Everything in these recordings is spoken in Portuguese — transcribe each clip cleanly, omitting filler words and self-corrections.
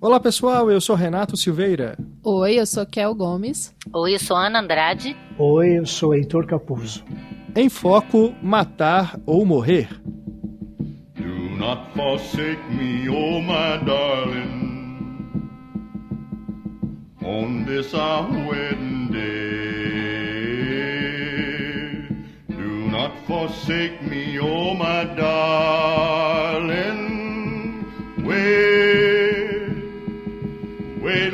Olá pessoal, eu sou Renato Silveira. Oi, eu sou Kel Gomes. Oi, eu sou Ana Andrade. Oi, eu sou Heitor Capuzzo. Em foco, matar ou morrer. Do not forsake me, oh my darling, on this our wedding day. Do not forsake me, oh my darling, wait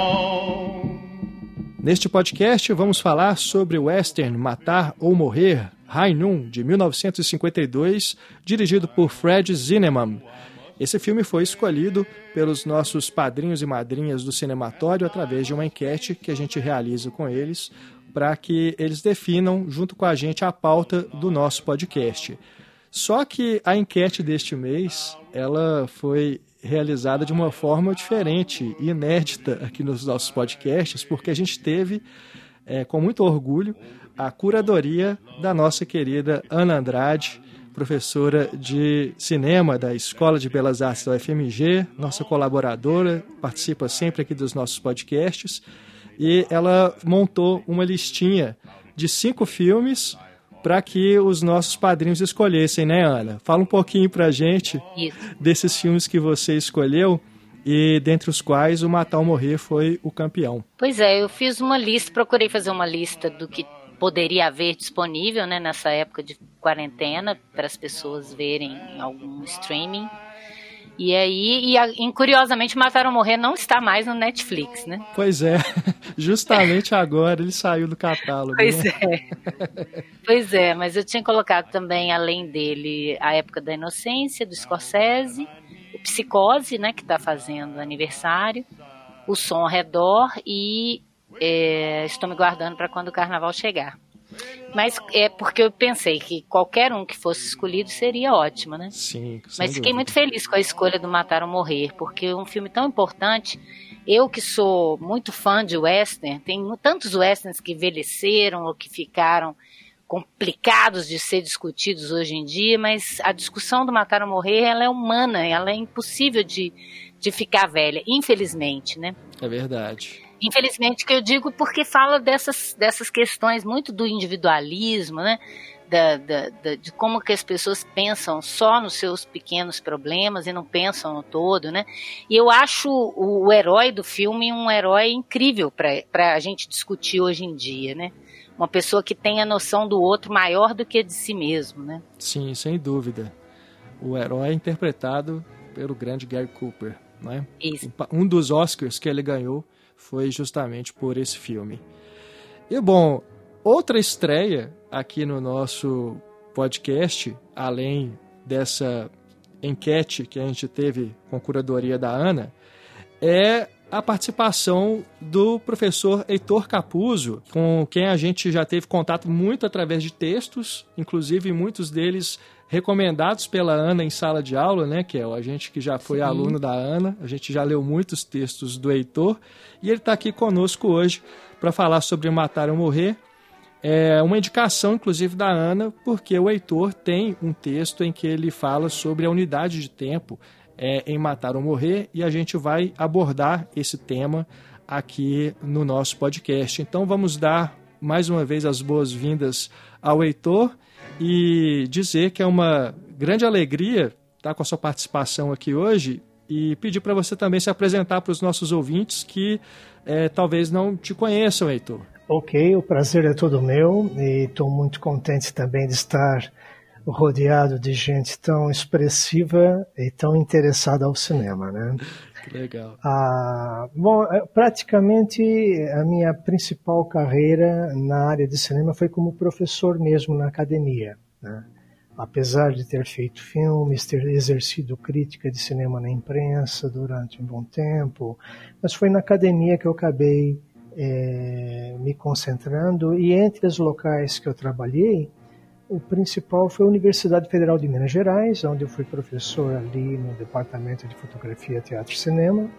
long. Neste podcast vamos falar sobre o western Matar ou Morrer, High Noon, de 1952, dirigido por Fred Zinnemann. Esse filme foi escolhido pelos nossos padrinhos e madrinhas do Cinematório através de uma enquete que a gente realiza com eles para que eles definam, junto com a gente, a pauta do nosso podcast. Só que a enquete deste mês, ela foi realizada de uma forma diferente e inédita aqui nos nossos podcasts, porque a gente teve, com muito orgulho, a curadoria da nossa querida Ana Andrade, professora de cinema da Escola de Belas Artes da UFMG, nossa colaboradora, participa sempre aqui dos nossos podcasts, e ela montou uma listinha de 5 filmes para que os nossos padrinhos escolhessem, né, Ana? Fala um pouquinho pra gente desses filmes que você escolheu e dentre os quais o Matar ou Morrer foi o campeão. Pois é, eu fiz uma lista, procurei fazer uma lista do que poderia haver disponível, né, nessa época de quarentena para as pessoas verem em algum streaming. E aí, curiosamente, Matar ou Morrer não está mais no Netflix, né? Pois é, justamente agora ele saiu do catálogo. Pois né? Pois é, mas eu tinha colocado também, além dele, A Época da Inocência, do Scorsese, o Psicose, né, que está fazendo aniversário, O Som ao Redor e Estou Me Guardando para Quando o Carnaval Chegar. Mas é porque eu pensei que qualquer um que fosse escolhido seria ótimo, né? Sim, mas fiquei muito feliz com a escolha do Matar ou Morrer, porque é um filme tão importante. Eu que sou muito fã de western, tem tantos westerns que envelheceram ou que ficaram complicados de ser discutidos hoje em dia, mas a discussão do Matar ou Morrer, ela é humana, ela é impossível de ficar velha, infelizmente, né? É verdade. Infelizmente que eu digo porque fala dessas questões muito do individualismo, né? De como que as pessoas pensam só nos seus pequenos problemas e não pensam no todo, né? E eu acho o herói do filme um herói incrível para a gente discutir hoje em dia, né? Uma pessoa que tem a noção do outro maior do que de si mesmo, né? Sim, sem dúvida. O herói é interpretado pelo grande Gary Cooper, né? Isso. Um dos Oscars que ele ganhou foi justamente por esse filme. E bom, outra estreia aqui no nosso podcast, além dessa enquete que a gente teve com a curadoria da Ana, é a participação do professor Heitor Capuzzo, com quem a gente já teve contato muito através de textos, inclusive muitos deles recomendados pela Ana em sala de aula, né, Kel? A gente que já foi aluno da Ana, a gente já leu muitos textos do Heitor, e ele está aqui conosco hoje para falar sobre Matar ou Morrer. É uma indicação, inclusive, da Ana, porque o Heitor tem um texto em que ele fala sobre a unidade de tempo em Matar ou Morrer, e a gente vai abordar esse tema aqui no nosso podcast. Então vamos dar mais uma vez as boas-vindas ao Heitor e dizer que é uma grande alegria estar com a sua participação aqui hoje e pedir para você também se apresentar para os nossos ouvintes que talvez não te conheçam, Heitor. Ok, o prazer é todo meu e estou muito contente também de estar rodeado de gente tão expressiva e tão interessada ao cinema, né? Que legal. Bom, praticamente a minha principal carreira na área de cinema foi como professor mesmo na academia, né? Apesar de ter feito filmes, ter exercido crítica de cinema na imprensa durante um bom tempo, mas foi na academia que eu acabei me concentrando, e entre os locais que eu trabalhei, o principal foi a Universidade Federal de Minas Gerais, onde eu fui professor ali no Departamento de Fotografia, Teatro e Cinema.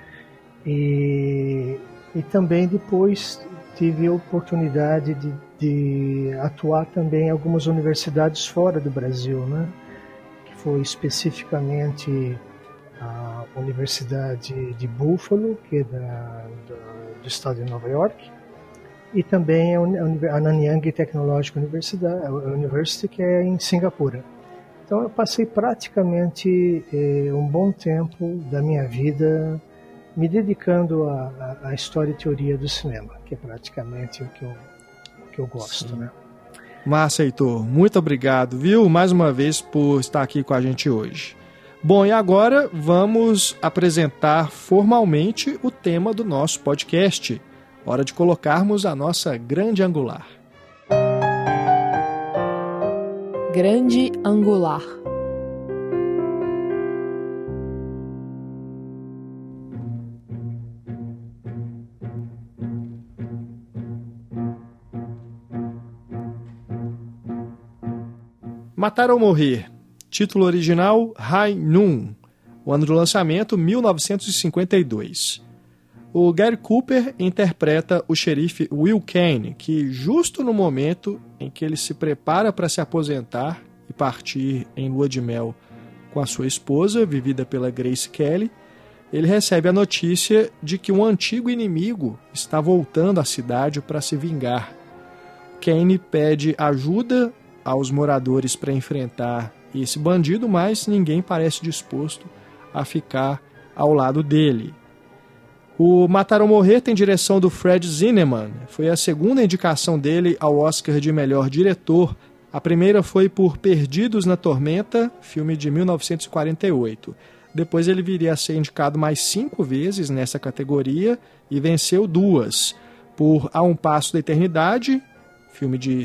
E também depois tive a oportunidade de atuar também em algumas universidades fora do Brasil, né? Que foi especificamente Universidade de Buffalo, que é do estado de Nova York, e também a Nanyang Technological University, que é em Singapura. Então eu passei praticamente um bom tempo da minha vida me dedicando à história e teoria do cinema, que é praticamente o que eu gosto, né? Márcio Heitor, muito obrigado, viu, mais uma vez por estar aqui com a gente hoje. Bom, e agora vamos apresentar formalmente o tema do nosso podcast. Hora de colocarmos a nossa grande angular. Grande angular. Matar ou Morrer. Título original High Noon. O ano do lançamento 1952. O Gary Cooper interpreta o xerife Will Kane, que justo no momento em que ele se prepara para se aposentar e partir em lua de mel com a sua esposa, vivida pela Grace Kelly, ele recebe a notícia de que um antigo inimigo está voltando à cidade para se vingar. Kane pede ajuda aos moradores para enfrentar esse bandido, mas ninguém parece disposto a ficar ao lado dele. O Matar ou Morrer tem direção do Fred Zinnemann. Foi a segunda indicação dele ao Oscar de melhor diretor. A primeira foi por Perdidos na Tormenta, filme de 1948. Depois ele viria a ser indicado mais 5 vezes nessa categoria e venceu 2, por A um Passo da Eternidade, filme de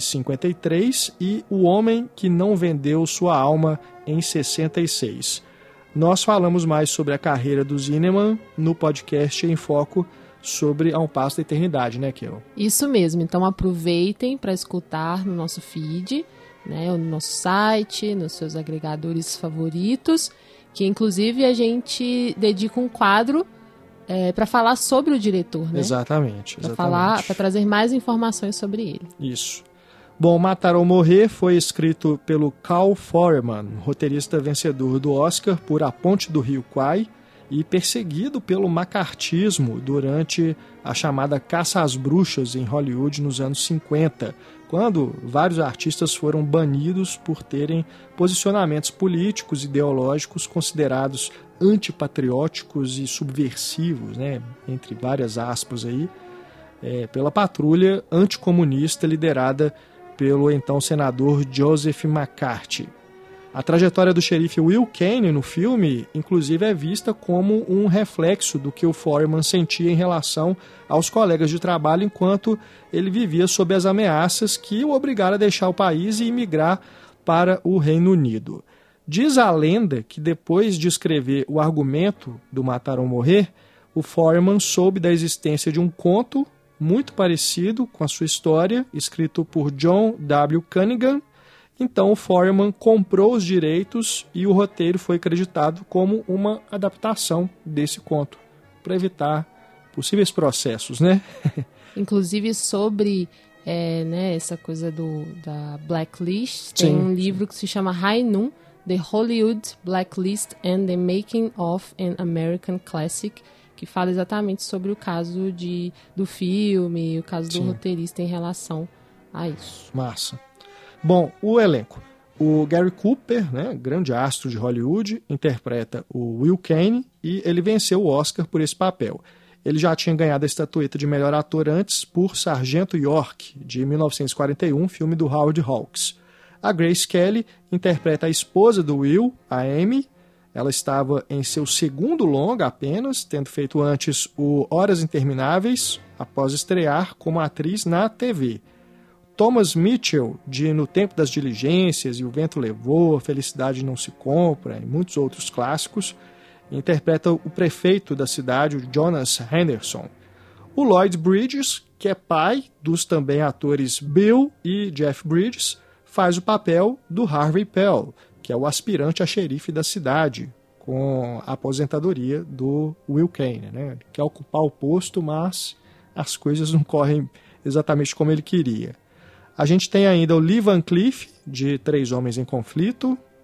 53, e O Homem que Não Vendeu Sua Alma, em 66. Nós falamos mais sobre a carreira do Zinnemann no podcast Em Foco sobre A um Passo da Eternidade, né, Kel? Isso mesmo, então aproveitem para escutar no nosso feed, né, no nosso site, nos seus agregadores favoritos, que inclusive a gente dedica um quadro para falar sobre o diretor, né? Exatamente. Para trazer mais informações sobre ele. Isso. Bom, Matar ou Morrer foi escrito pelo Cal Foreman, roteirista vencedor do Oscar por A Ponte do Rio Kwai e perseguido pelo macartismo durante a chamada Caça às Bruxas em Hollywood nos anos 50, quando vários artistas foram banidos por terem posicionamentos políticos e ideológicos considerados antipatrióticos e subversivos, né, entre várias aspas aí, pela patrulha anticomunista liderada pelo então senador Joseph McCarthy. A trajetória do xerife Will Kane no filme, inclusive, é vista como um reflexo do que o Foreman sentia em relação aos colegas de trabalho enquanto ele vivia sob as ameaças que o obrigaram a deixar o país e emigrar para o Reino Unido. Diz a lenda que depois de escrever o argumento do Matar ou Morrer, o Foreman soube da existência de um conto muito parecido com a sua história, escrito por John W. Cunningham. Então o Foreman comprou os direitos e o roteiro foi acreditado como uma adaptação desse conto, para evitar possíveis processos, né? Inclusive sobre essa coisa da Blacklist, tem um livro que se chama High Noon, The Hollywood Blacklist and the Making of an American Classic, que fala exatamente sobre o caso do filme, o caso do roteirista em relação a isso. Massa. Bom, o elenco. O Gary Cooper, né, grande astro de Hollywood, interpreta o Will Kane e ele venceu o Oscar por esse papel. Ele já tinha ganhado a estatueta de melhor ator antes por Sargento York, de 1941, filme do Howard Hawks. A Grace Kelly interpreta a esposa do Will, a Amy. Ela estava em seu segundo longa apenas, tendo feito antes o Horas Intermináveis, após estrear como atriz na TV. Thomas Mitchell, de No Tempo das Diligências e O Vento Levou, A Felicidade Não Se Compra e muitos outros clássicos, interpreta o prefeito da cidade, o Jonas Henderson. O Lloyd Bridges, que é pai dos também atores Bill e Jeff Bridges, faz o papel do Harvey Pell, que é o aspirante a xerife da cidade, com a aposentadoria do Will Kane, né? Ele quer ocupar o posto, mas as coisas não correm exatamente como ele queria. A gente tem ainda o Lee Van Cleef, de 3 Homens em Conflito,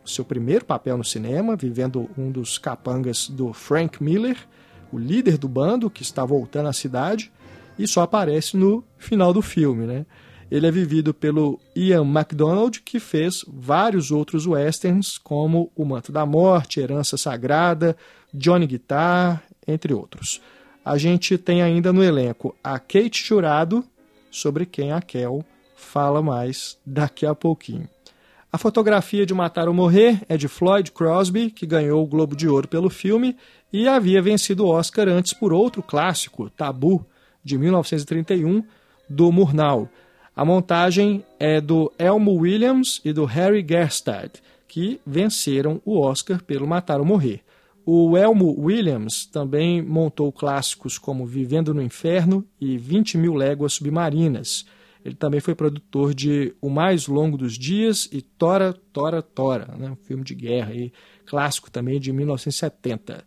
seu primeiro papel no cinema, vivendo um dos capangas do Frank Miller, o líder do bando que está voltando à cidade, e só aparece no final do filme, né? Ele é vivido pelo Ian MacDonald, que fez vários outros westerns, como O Manto da Morte, Herança Sagrada, Johnny Guitar, entre outros. A gente tem ainda no elenco a Kate Jurado, sobre quem a Kel fala mais daqui a pouquinho. A fotografia de Matar ou Morrer é de Floyd Crosby, que ganhou o Globo de Ouro pelo filme e havia vencido o Oscar antes por outro clássico, Tabu, de 1931, do Murnau. A montagem é do Elmo Williams e do Harry Gerstad, que venceram o Oscar pelo Matar ou Morrer. O Elmo Williams também montou clássicos como Vivendo no Inferno e 20 Mil Léguas Submarinas. Ele também foi produtor de O Mais Longo dos Dias e Tora, Tora, Tora, né? Um filme de guerra, e clássico também de 1970.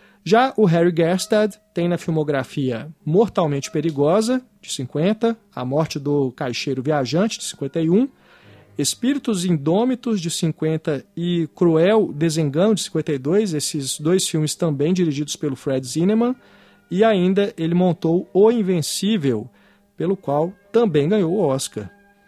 Já o Harry Gerstad tem na filmografia Mortalmente Perigosa, de 50, A Morte do Caixeiro Viajante, de 51, Espíritos Indômitos, de 50, e Cruel Desengano, de 52, esses dois filmes também dirigidos pelo Fred Zinnemann, e ainda ele montou O Invencível, pelo qual também ganhou o Oscar.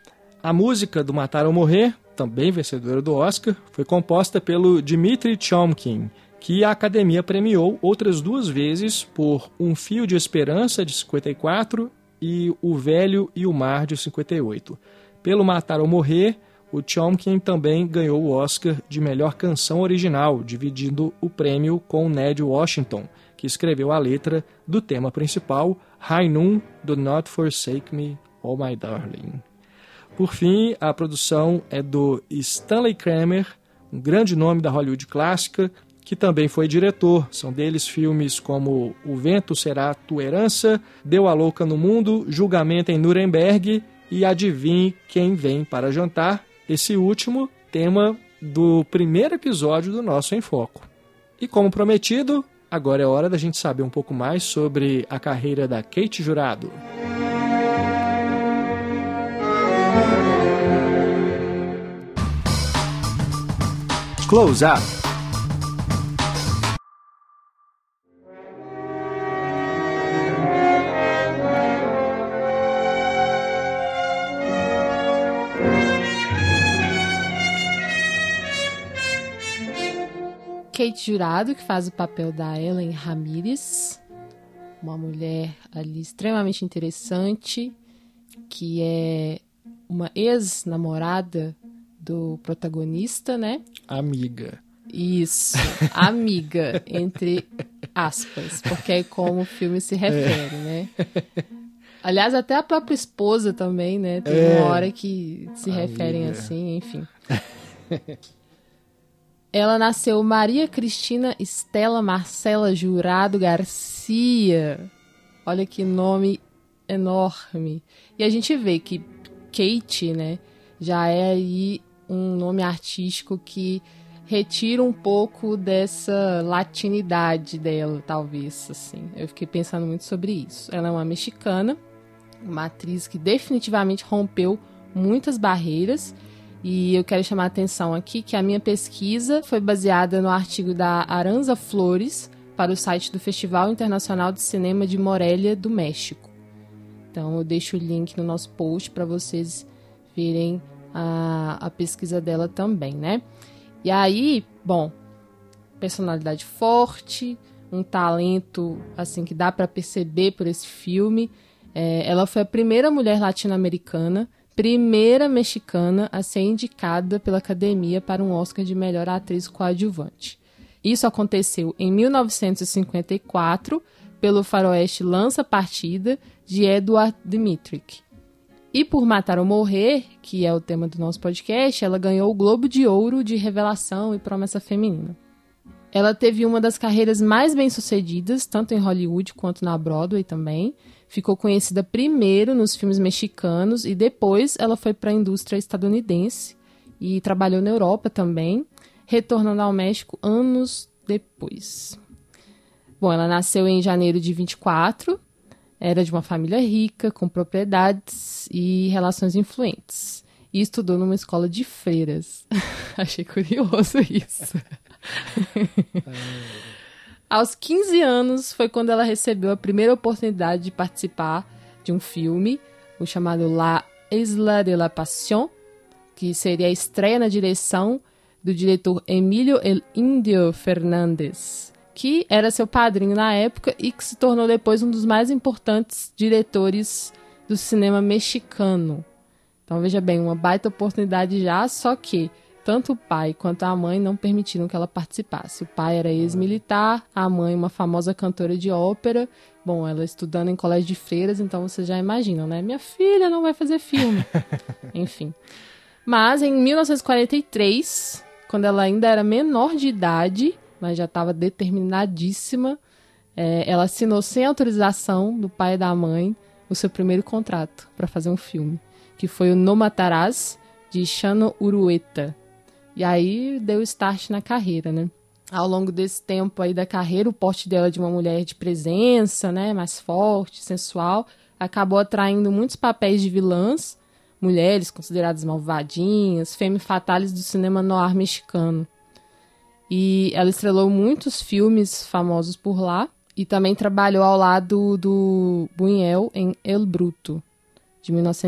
A música do Matar ou Morrer, também vencedora do Oscar, foi composta pelo Dmitri Chomkin, que a Academia premiou outras 2 vezes por Um Fio de Esperança, de 54, e O Velho e o Mar, de 58. Pelo Matar ou Morrer, o Chomkin também ganhou o Oscar de Melhor Canção Original, dividindo o prêmio com Ned Washington, que escreveu a letra do tema principal, High Noon, Do Not Forsake Me, Oh My Darling. Por fim, a produção é do Stanley Kramer, um grande nome da Hollywood clássica, que também foi diretor. São deles filmes como O Vento Será Tua Herança, Deu a Louca no Mundo, Julgamento em Nuremberg e Adivinhe Quem Vem para Jantar, esse último tema do primeiro episódio do nosso Em Foco. E como prometido, agora é hora da gente saber um pouco mais sobre a carreira da Kate Jurado. Close Up. Kate Jurado, que faz o papel da Ellen Ramirez, uma mulher ali extremamente interessante, que é uma ex-namorada do protagonista, né? Amiga. Isso, amiga, entre aspas, porque é como o filme se refere, né? Aliás, até a própria esposa também, né? Tem uma hora que se referem assim, enfim. Ela nasceu Maria Cristina Estela Marcela Jurado Garcia. Olha que nome enorme. E a gente vê que Kate, né, já é aí um nome artístico que retira um pouco dessa latinidade dela, talvez, assim. Eu fiquei pensando muito sobre isso. Ela é uma mexicana, uma atriz que definitivamente rompeu muitas barreiras. E eu quero chamar a atenção aqui que a minha pesquisa foi baseada no artigo da Aranza Flores para o site do Festival Internacional de Cinema de Morelia, do México. Então eu deixo o link no nosso post para vocês verem a pesquisa dela também, né? E aí, bom, personalidade forte, um talento assim que dá para perceber por esse filme. Ela foi a primeira mulher latino-americana, primeira mexicana a ser indicada pela Academia para um Oscar de Melhor Atriz Coadjuvante. Isso aconteceu em 1954 pelo faroeste Lança Partida, de Edward Dmytryk. E por Matar ou Morrer, que é o tema do nosso podcast, ela ganhou o Globo de Ouro de Revelação e Promessa Feminina. Ela teve uma das carreiras mais bem-sucedidas, tanto em Hollywood quanto na Broadway também. Ficou conhecida primeiro nos filmes mexicanos e depois ela foi para a indústria estadunidense e trabalhou na Europa também, retornando ao México anos depois. Bom, ela nasceu em janeiro de 24, era de uma família rica, com propriedades e relações influentes. e estudou numa escola de freiras. Achei curioso isso. Aos 15 anos foi quando ela recebeu a primeira oportunidade de participar de um filme, o chamado La Isla de la Pasión, que seria a estreia na direção do diretor Emilio El Indio Fernández, que era seu padrinho na época e que se tornou depois um dos mais importantes diretores do cinema mexicano. Então veja bem, uma baita oportunidade já, só que tanto o pai quanto a mãe não permitiram que ela participasse. O pai era ex-militar, a mãe uma famosa cantora de ópera. Bom, ela estudando em colégio de freiras, então vocês já imaginam, né? Minha filha não vai fazer filme. Enfim. Mas em 1943, quando ela ainda era menor de idade, mas já estava determinadíssima, ela assinou sem autorização do pai e da mãe o seu primeiro contrato para fazer um filme, que foi o No Matarás, de Chano Urueta. E aí deu start na carreira, né? Ao longo desse tempo aí da carreira, o porte dela de uma mulher de presença, né, mais forte, sensual, acabou atraindo muitos papéis de vilãs, mulheres consideradas malvadinhas, femme fatales do cinema noir mexicano. E ela estrelou muitos filmes famosos por lá e também trabalhou ao lado do Buñuel em El Bruto, de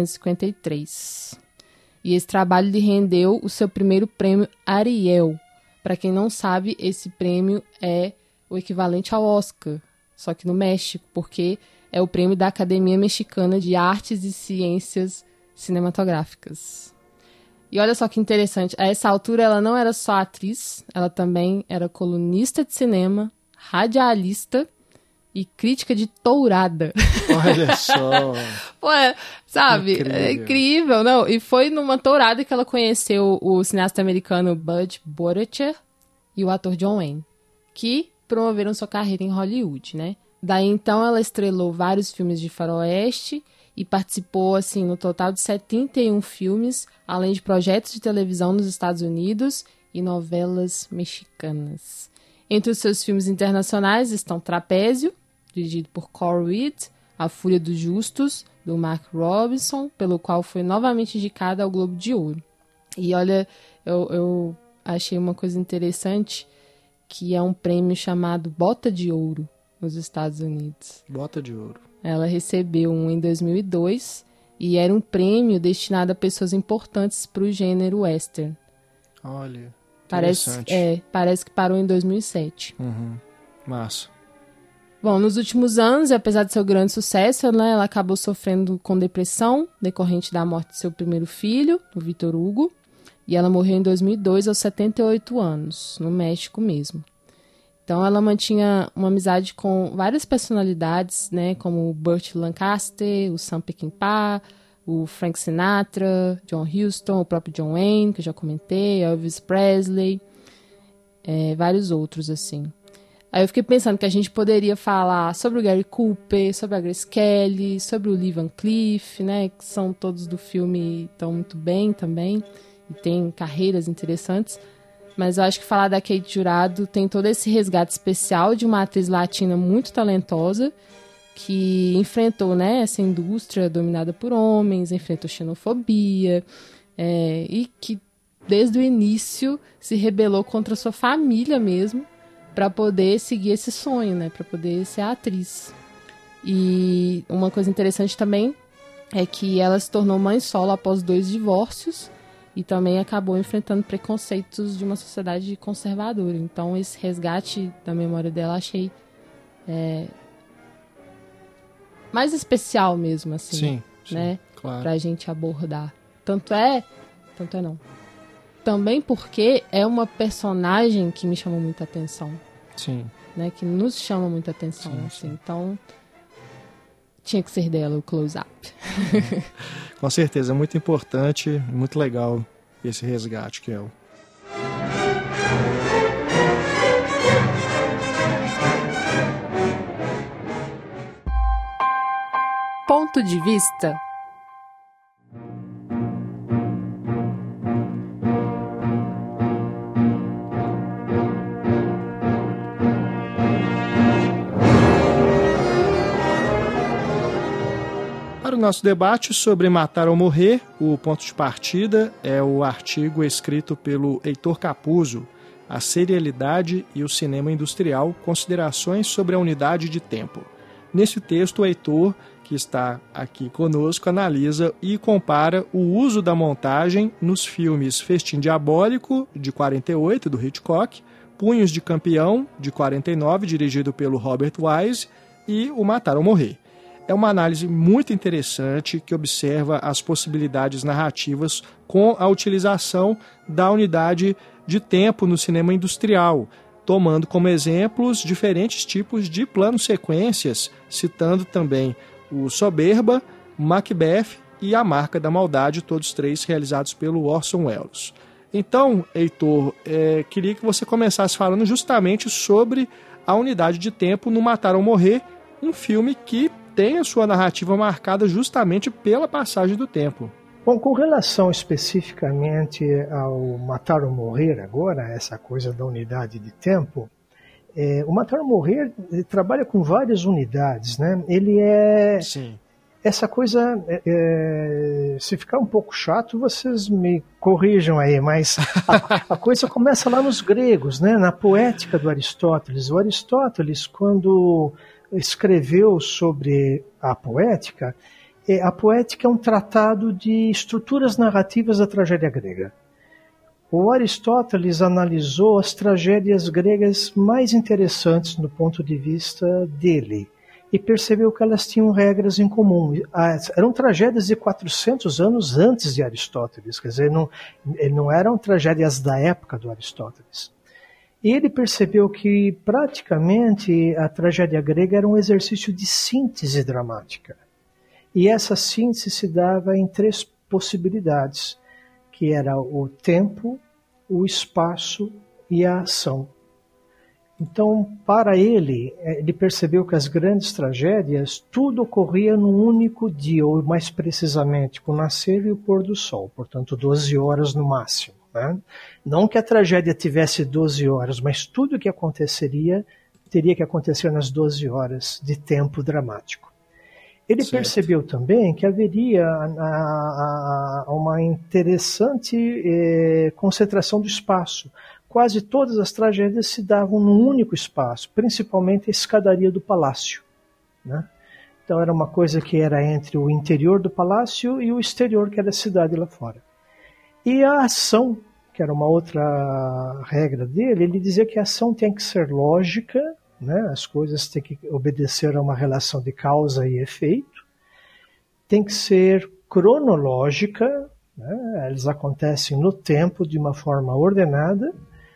1953. E esse trabalho lhe rendeu o seu primeiro prêmio Ariel. Para quem não sabe, esse prêmio é o equivalente ao Oscar, só que no México, porque é o prêmio da Academia Mexicana de Artes e Ciências Cinematográficas. E olha só que interessante, a essa altura ela não era só atriz, ela também era colunista de cinema, radialista e crítica de tourada. Olha só. Pô, sabe? Incrível. É incrível, não? E foi numa tourada que ela conheceu o cineasta americano Bud Boracher e o ator John Wayne, que promoveram sua carreira em Hollywood, né? Daí então ela estrelou vários filmes de faroeste e participou, assim, no total de 71 filmes, além de projetos de televisão nos Estados Unidos e novelas mexicanas. Entre os seus filmes internacionais estão Trapézio, dirigido por Cole Reed, A Fúria dos Justos, do Mark Robinson, pelo qual foi novamente indicada ao Globo de Ouro. E olha, eu achei uma coisa interessante, que é um prêmio chamado Bota de Ouro, nos Estados Unidos. Bota de Ouro. Ela recebeu um em 2002 e era um prêmio destinado a pessoas importantes para o gênero western. Olha, parece que parou em 2007. Massa. Bom, nos últimos anos, apesar de seu grande sucesso, né, ela acabou sofrendo com depressão decorrente da morte de seu primeiro filho, o Victor Hugo, e ela morreu em 2002 aos 78 anos, no México mesmo. Então ela mantinha uma amizade com várias personalidades, né, como o Burt Lancaster, o Sam Peckinpah, o Frank Sinatra, John Huston, o próprio John Wayne, que eu já comentei, Elvis Presley, vários outros, assim. Aí eu fiquei pensando que a gente poderia falar sobre o Gary Cooper, sobre a Grace Kelly, sobre o Lee Van Cleef, né, que são todos do filme, estão muito bem também, e têm carreiras interessantes. Mas eu acho que falar da Kate Jurado tem todo esse resgate especial de uma atriz latina muito talentosa, que enfrentou, né, essa indústria dominada por homens, enfrentou xenofobia, e que desde o início se rebelou contra a sua família mesmo, para poder seguir esse sonho, né, para poder ser atriz. E uma coisa interessante também é que ela se tornou mãe solo após 2 divórcios e também acabou enfrentando preconceitos de uma sociedade conservadora. Então esse resgate da memória dela achei mais especial mesmo, assim, sim, né, claro. Pra gente abordar. Tanto é não. Também porque é uma personagem que me chamou muita atenção. Sim. Né, que nos chama muita atenção, sim, assim. Sim. Então, tinha que ser dela o close-up. Com certeza, é muito importante, muito legal esse resgate, Kel. Ponto de vista. nosso debate sobre Matar ou Morrer, o ponto de partida é o artigo escrito pelo Heitor Capuzzo, A Serialidade e o Cinema Industrial, Considerações sobre a Unidade de Tempo. Nesse texto, o Heitor, que está aqui conosco, analisa e compara o uso da montagem nos filmes Festim Diabólico, de 48, do Hitchcock, Punhos de Campeão, de 49, dirigido pelo Robert Wise, e o Matar ou Morrer. É uma análise muito interessante que observa as possibilidades narrativas com a utilização da unidade de tempo no cinema industrial, tomando como exemplos diferentes tipos de plano-sequências, citando também o Soberba, Macbeth e A Marca da Maldade, todos três realizados pelo Orson Welles. Então, Heitor, queria que você começasse falando justamente sobre a unidade de tempo no Matar ou Morrer, um filme que tem a sua narrativa marcada justamente pela passagem do tempo. Bom, com relação especificamente ao Matar ou Morrer agora, essa coisa da unidade de tempo, o Matar ou Morrer trabalha com várias unidades, né? Ele é... Sim. Essa coisa, se ficar um pouco chato, vocês me corrijam aí, mas a coisa começa lá nos gregos, né? Na poética do Aristóteles. O Aristóteles, quando escreveu sobre a poética é um tratado de estruturas narrativas da tragédia grega. O Aristóteles analisou as tragédias gregas mais interessantes do ponto de vista dele e percebeu que elas tinham regras em comum. Eram tragédias de 400 anos antes de Aristóteles, quer dizer, não eram tragédias da época do Aristóteles. E ele percebeu que praticamente a tragédia grega era um exercício de síntese dramática. E essa síntese se dava em três possibilidades, que era o tempo, o espaço e a ação. Então, para ele percebeu que as grandes tragédias, tudo ocorria num único dia, ou mais precisamente, com o nascer e o pôr do sol, portanto 12 horas no máximo. Né? Não que a tragédia tivesse 12 horas, mas tudo o que aconteceria teria que acontecer nas 12 horas de tempo dramático. Ele certo. Percebeu também que haveria uma interessante concentração do espaço. Quase todas as tragédias se davam num único espaço, principalmente a escadaria do palácio. Né? Então era uma coisa que era entre o interior do palácio e o exterior, que era a cidade lá fora. E a ação, que era uma outra regra dele, ele dizia que a ação tem que ser lógica, né? As coisas têm que obedecer a uma relação de causa e efeito, tem que ser cronológica, né? Elas acontecem no tempo de uma forma ordenada,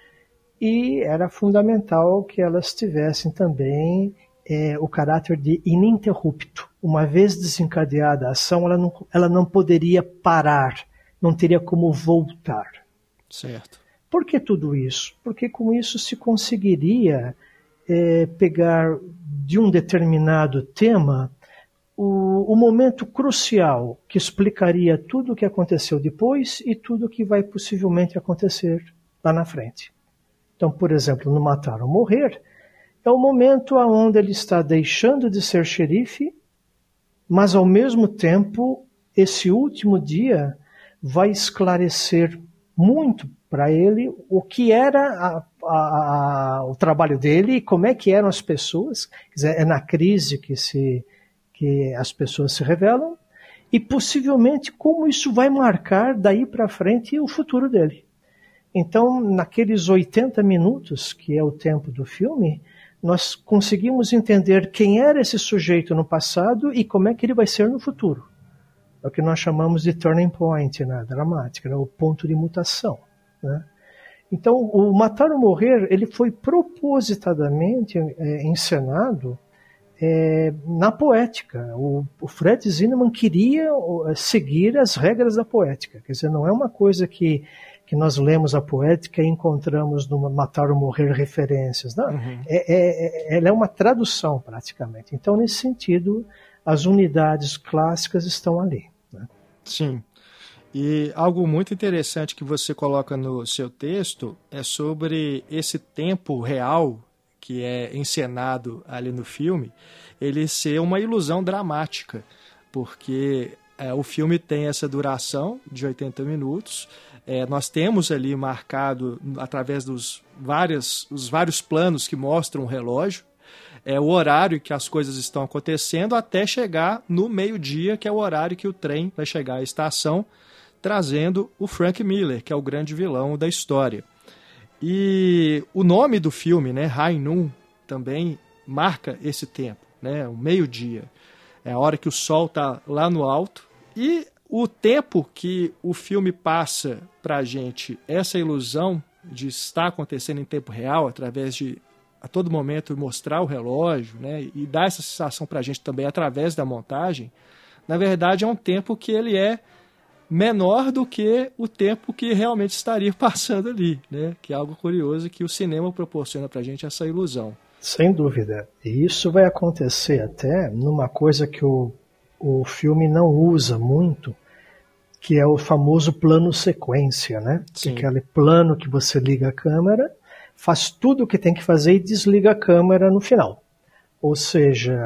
e era fundamental que elas tivessem também o caráter de ininterrupto. Uma vez desencadeada a ação, ela não poderia parar, não teria como voltar. Certo. Por que tudo isso? Porque com isso se conseguiria pegar de um determinado tema o momento crucial que explicaria tudo o que aconteceu depois e tudo o que vai possivelmente acontecer lá na frente. Então, por exemplo, no Matar ou Morrer, é o momento onde ele está deixando de ser xerife, mas ao mesmo tempo, esse último dia vai esclarecer muito para ele o que era o trabalho dele e como é que eram as pessoas. Quer dizer, é na crise que as pessoas se revelam e possivelmente como isso vai marcar daí para frente o futuro dele. Então, naqueles 80 minutos, que é o tempo do filme, nós conseguimos entender quem era esse sujeito no passado e como é que ele vai ser no futuro. É o que nós chamamos de turning point na dramática, né? O ponto de mutação. Né? Então, o Matar ou Morrer, ele foi propositadamente encenado na poética. O Fred Zinnemann queria seguir as regras da poética. Quer dizer, não é uma coisa que nós lemos a poética e encontramos no Matar ou Morrer referências. Não? Uhum. Ela é uma tradução, praticamente. Então, nesse sentido, as unidades clássicas estão ali. Né? Sim. E algo muito interessante que você coloca no seu texto é sobre esse tempo real que é encenado ali no filme, ele ser uma ilusão dramática. porque o filme tem essa duração de 80 minutos. Nós temos ali marcado, através dos vários planos que mostram o relógio, o horário que as coisas estão acontecendo até chegar no meio-dia, que é o horário que o trem vai chegar à estação, trazendo o Frank Miller, que é o grande vilão da história. E o nome do filme, né, High Noon, também marca esse tempo, né, o meio-dia. É a hora que o sol está lá no alto. E o tempo que o filme passa para a gente, essa ilusão de estar acontecendo em tempo real, através de, a todo momento, mostrar o relógio, né, e dar essa sensação para a gente também através da montagem, na verdade é um tempo que ele é menor do que o tempo que realmente estaria passando ali, né? Que é algo curioso, que o cinema proporciona para a gente essa ilusão. Sem dúvida. E isso vai acontecer até numa coisa que o filme não usa muito, que é o famoso plano sequência, né? Sim. Aquele plano que você liga a câmera, faz tudo o que tem que fazer e desliga a câmera no final. Ou seja,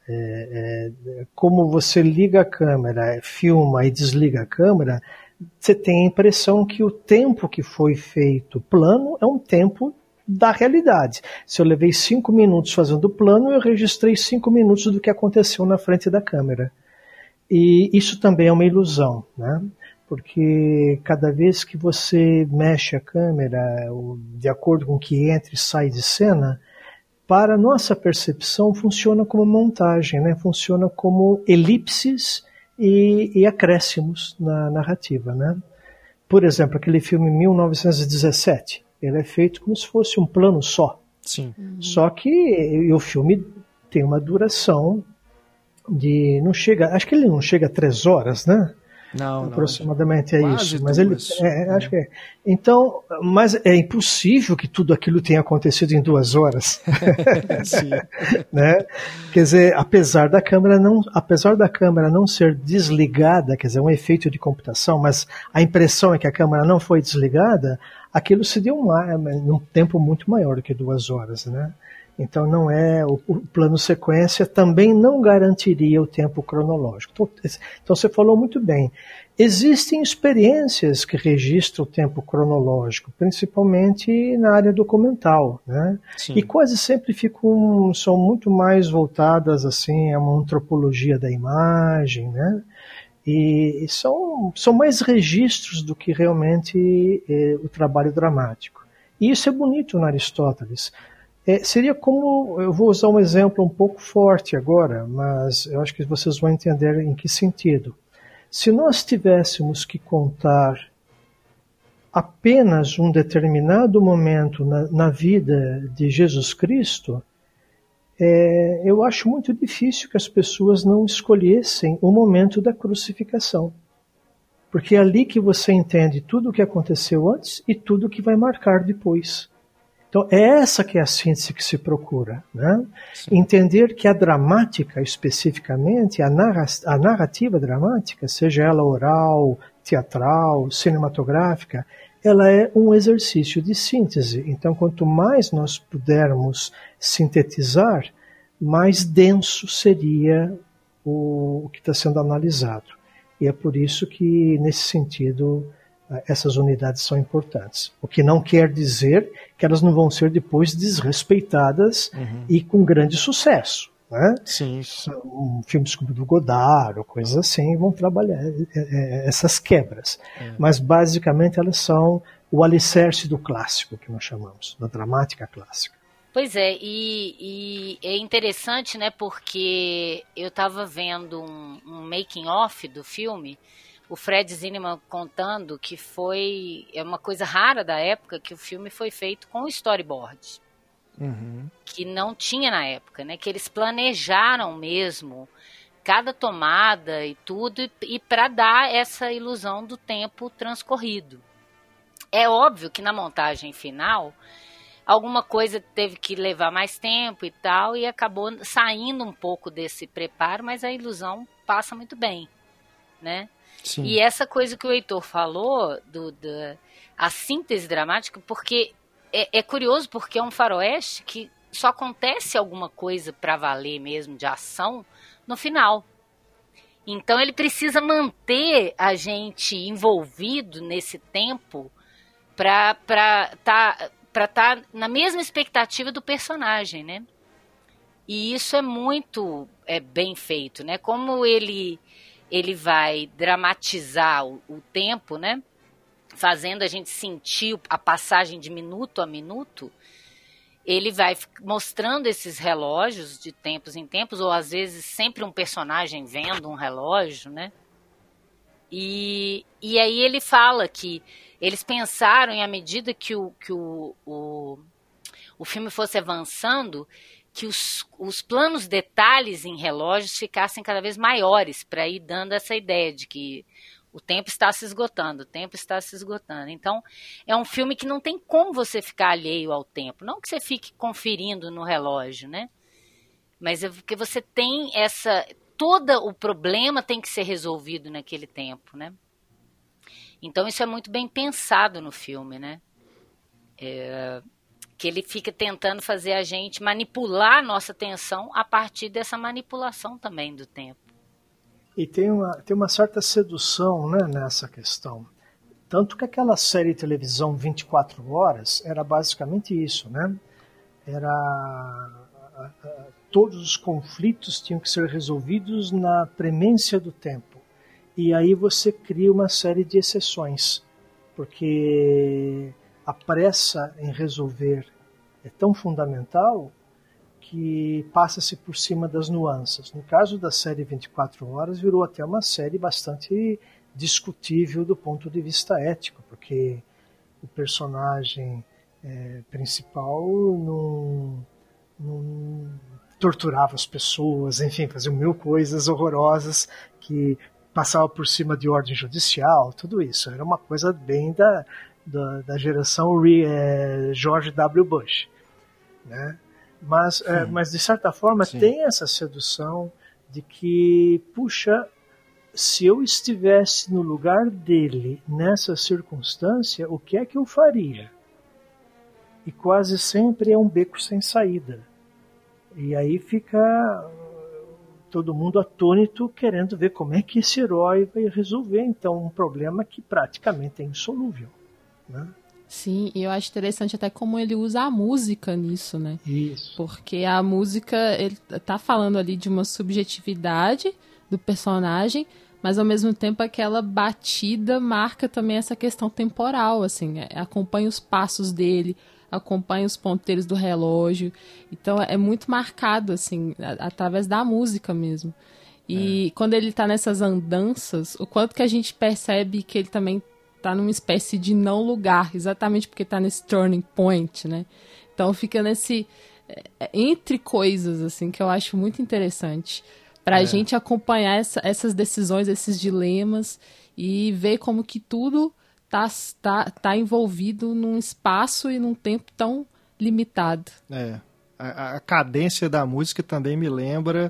como você liga a câmera, filma e desliga a câmera, você tem a impressão que o tempo que foi feito plano é um tempo da realidade. Se eu levei 5 minutos fazendo plano, eu registrei 5 minutos do que aconteceu na frente da câmera. E isso também é uma ilusão, né? Porque cada vez que você mexe a câmera, de acordo com o que entra e sai de cena, para a nossa percepção funciona como montagem, né? Funciona como elipses e acréscimos na narrativa, né? Por exemplo, aquele filme 1917, ele é feito como se fosse um plano só. Sim. Só que o filme tem uma duração de... acho que ele não chega a 3 horas, né? Não, aproximadamente é isso, mas duas. Acho que é. Então, mas é impossível que tudo aquilo tenha acontecido em 2 horas. Sim. Né? Quer dizer, apesar da câmera não ser desligada, quer dizer, um efeito de computação, mas a impressão é que a câmera não foi desligada, aquilo se deu num tempo muito maior do que 2 horas, né? Então não é o plano sequência também não garantiria o tempo cronológico. Então você falou muito bem. Existem experiências que registram o tempo cronológico, principalmente na área documental, né? Sim. E quase sempre são muito mais voltadas assim a uma antropologia da imagem, né? E são mais registros do que realmente o trabalho dramático. E isso é bonito no Aristóteles. Seria como, eu vou usar um exemplo um pouco forte agora, mas eu acho que vocês vão entender em que sentido. Se nós tivéssemos que contar apenas um determinado momento na vida de Jesus Cristo, eu acho muito difícil que as pessoas não escolhessem o momento da crucificação. Porque é ali que você entende tudo o que aconteceu antes e tudo o que vai marcar depois. Então, é essa que é a síntese que se procura, né? Entender que a dramática, especificamente, a narrativa dramática, seja ela oral, teatral, cinematográfica, ela é um exercício de síntese. Então, quanto mais nós pudermos sintetizar, mais denso seria o que está sendo analisado. E é por isso que, nesse sentido, essas unidades são importantes. O que não quer dizer que elas não vão ser depois desrespeitadas e com grande sucesso. Né? Sim. Filmes como do Godard ou coisas assim vão trabalhar essas quebras. Mas basicamente elas são o alicerce do clássico, que nós chamamos, da dramática clássica. Pois é, e é interessante, né, porque eu estava vendo um making-of do filme, o Fred Zinnemann contando que é uma coisa rara da época, que o filme foi feito com storyboard, que não tinha na época, né? Que eles planejaram mesmo cada tomada e tudo, e para dar essa ilusão do tempo transcorrido. É óbvio que na montagem final, alguma coisa teve que levar mais tempo e tal, e acabou saindo um pouco desse preparo, mas a ilusão passa muito bem, né? Sim. E essa coisa que o Heitor falou, a síntese dramática, porque é curioso, porque é um faroeste que só acontece alguma coisa para valer mesmo, de ação, no final. Então ele precisa manter a gente envolvido nesse tempo para tá na mesma expectativa do personagem, né? E isso é muito bem feito, né? Como ele vai dramatizar o tempo, né? Fazendo a gente sentir a passagem de minuto a minuto, ele vai mostrando esses relógios de tempos em tempos, ou às vezes sempre um personagem vendo um relógio, né? E aí ele fala que eles pensaram, à medida que o filme fosse avançando, que os planos detalhes em relógios ficassem cada vez maiores, para ir dando essa ideia de que o tempo está se esgotando, o tempo está se esgotando. Então, é um filme que não tem como você ficar alheio ao tempo. Não que você fique conferindo no relógio, né? Mas é porque você tem todo o problema tem que ser resolvido naquele tempo, né? Então, isso é muito bem pensado no filme, né? Que ele fica tentando fazer a gente manipular a nossa atenção a partir dessa manipulação também do tempo. E tem uma certa sedução, né, nessa questão. Tanto que aquela série de televisão 24 horas era basicamente isso, né? Todos os conflitos tinham que ser resolvidos na premência do tempo. E aí você cria uma série de exceções, porque a pressa em resolver é tão fundamental que passa-se por cima das nuances. No caso da série 24 horas, virou até uma série bastante discutível do ponto de vista ético, porque o personagem principal não torturava as pessoas, enfim, fazia mil coisas horrorosas que passava por cima de ordem judicial, tudo isso. Era uma coisa bem da geração George W. Bush, né? Mas de certa forma, sim, tem essa sedução de que, puxa, se eu estivesse no lugar dele nessa circunstância, o que é que eu faria? E quase sempre é um beco sem saída. E aí fica todo mundo atônito querendo ver como é que esse herói vai resolver, então, um problema que praticamente é insolúvel, né? Sim, e eu acho interessante até como ele usa a música nisso, né? Isso. Porque a música, ele tá falando ali de uma subjetividade do personagem, mas ao mesmo tempo aquela batida marca também essa questão temporal, assim, acompanha os passos dele, acompanha os ponteiros do relógio, então é muito marcado, assim, através da música mesmo. E quando ele tá nessas andanças, o quanto que a gente percebe que ele também tá numa espécie de não lugar, exatamente porque tá nesse turning point, né? Então fica nesse entre coisas, assim, que eu acho muito interessante pra gente acompanhar essas decisões, esses dilemas e ver como que tudo tá envolvido num espaço e num tempo tão limitado. A cadência da música também me lembra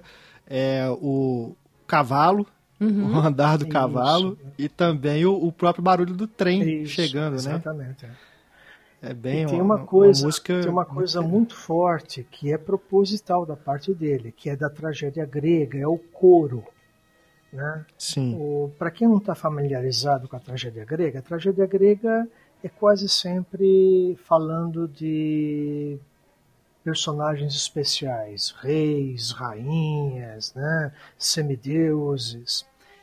o cavalo, o andar do cavalo, e também o próprio barulho do trem chegando, exatamente, né? É bem tem uma música. Tem uma coisa muito forte que é proposital da parte dele, que é da tragédia grega, é o coro, né? Sim. Para quem não está familiarizado com a tragédia grega é quase sempre falando de personagens especiais, reis, rainhas, né, semideuses,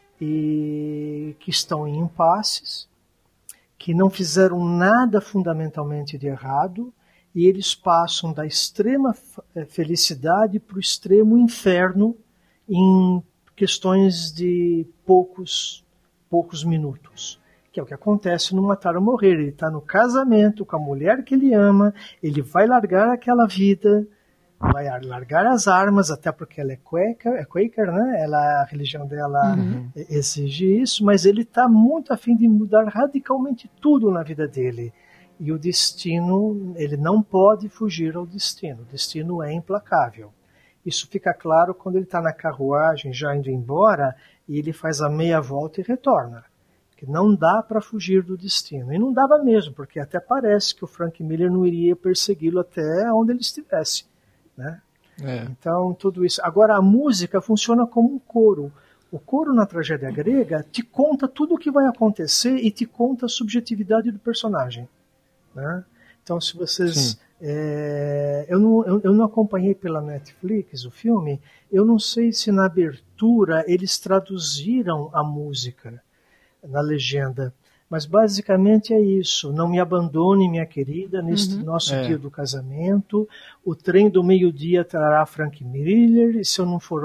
e que estão em impasses, que não fizeram nada fundamentalmente de errado, e eles passam da extrema felicidade para o extremo inferno em questões de poucos minutos. Que é o que acontece no Matar ou Morrer. Ele está no casamento com a mulher que ele ama, ele vai largar aquela vida, vai largar as armas, até porque ela é Quaker, né? A religião dela exige isso, mas ele está muito a fim de mudar radicalmente tudo na vida dele. E o destino, ele não pode fugir ao destino. O destino é implacável. Isso fica claro quando ele está na carruagem, já indo embora, e ele faz a meia volta e retorna. Não dá para fugir do destino. E não dava mesmo, porque até parece que o Frank Miller não iria persegui-lo até onde ele estivesse, né? Então, tudo isso. Agora, a música funciona como um coro. O coro na tragédia grega te conta tudo o que vai acontecer e te conta a subjetividade do personagem, né? Então, se vocês... eu não acompanhei pela Netflix o filme, eu não sei se na abertura eles traduziram a música na legenda, mas basicamente é isso: não me abandone, minha querida, neste nosso dia do casamento, o trem do meio-dia trará Frank Miller, e se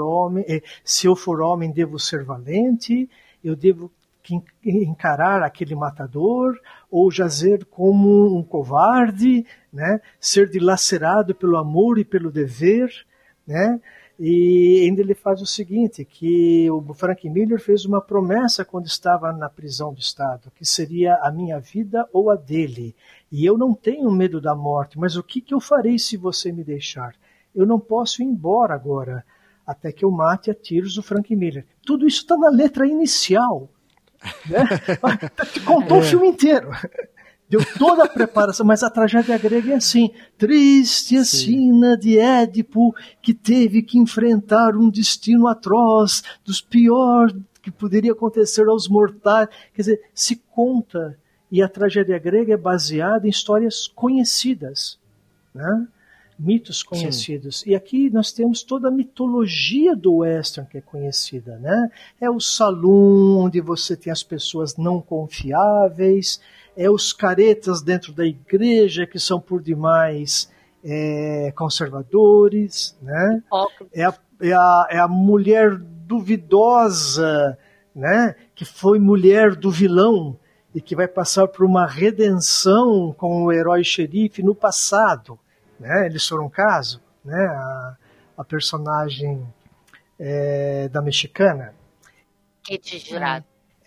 eu for homem, devo ser valente, eu devo encarar aquele matador, ou jazer como um covarde, né? Ser dilacerado pelo amor e pelo dever, né? E ainda ele faz o seguinte, que o Frank Miller fez uma promessa quando estava na prisão do Estado, que seria a minha vida ou a dele. E eu não tenho medo da morte, mas o que eu farei se você me deixar? Eu não posso ir embora agora, até que eu mate a tiros o Frank Miller. Tudo isso está na letra inicial, né? Te contou o filme inteiro. Deu toda a preparação, mas a tragédia grega é assim: triste a sina de Édipo, que teve que enfrentar um destino atroz, dos piores que poderia acontecer aos mortais. Quer dizer, se conta, e a tragédia grega é baseada em histórias conhecidas, né? Mitos conhecidos. Sim. E aqui nós temos toda a mitologia do western que é conhecida, né? É o salão onde você tem as pessoas não confiáveis, é os caretas dentro da igreja que são por demais conservadores, né? É a mulher duvidosa, né? Que foi mulher do vilão e que vai passar por uma redenção com o herói xerife no passado, né? Eles foram um caso, né? A personagem da mexicana, Kitty Jurado.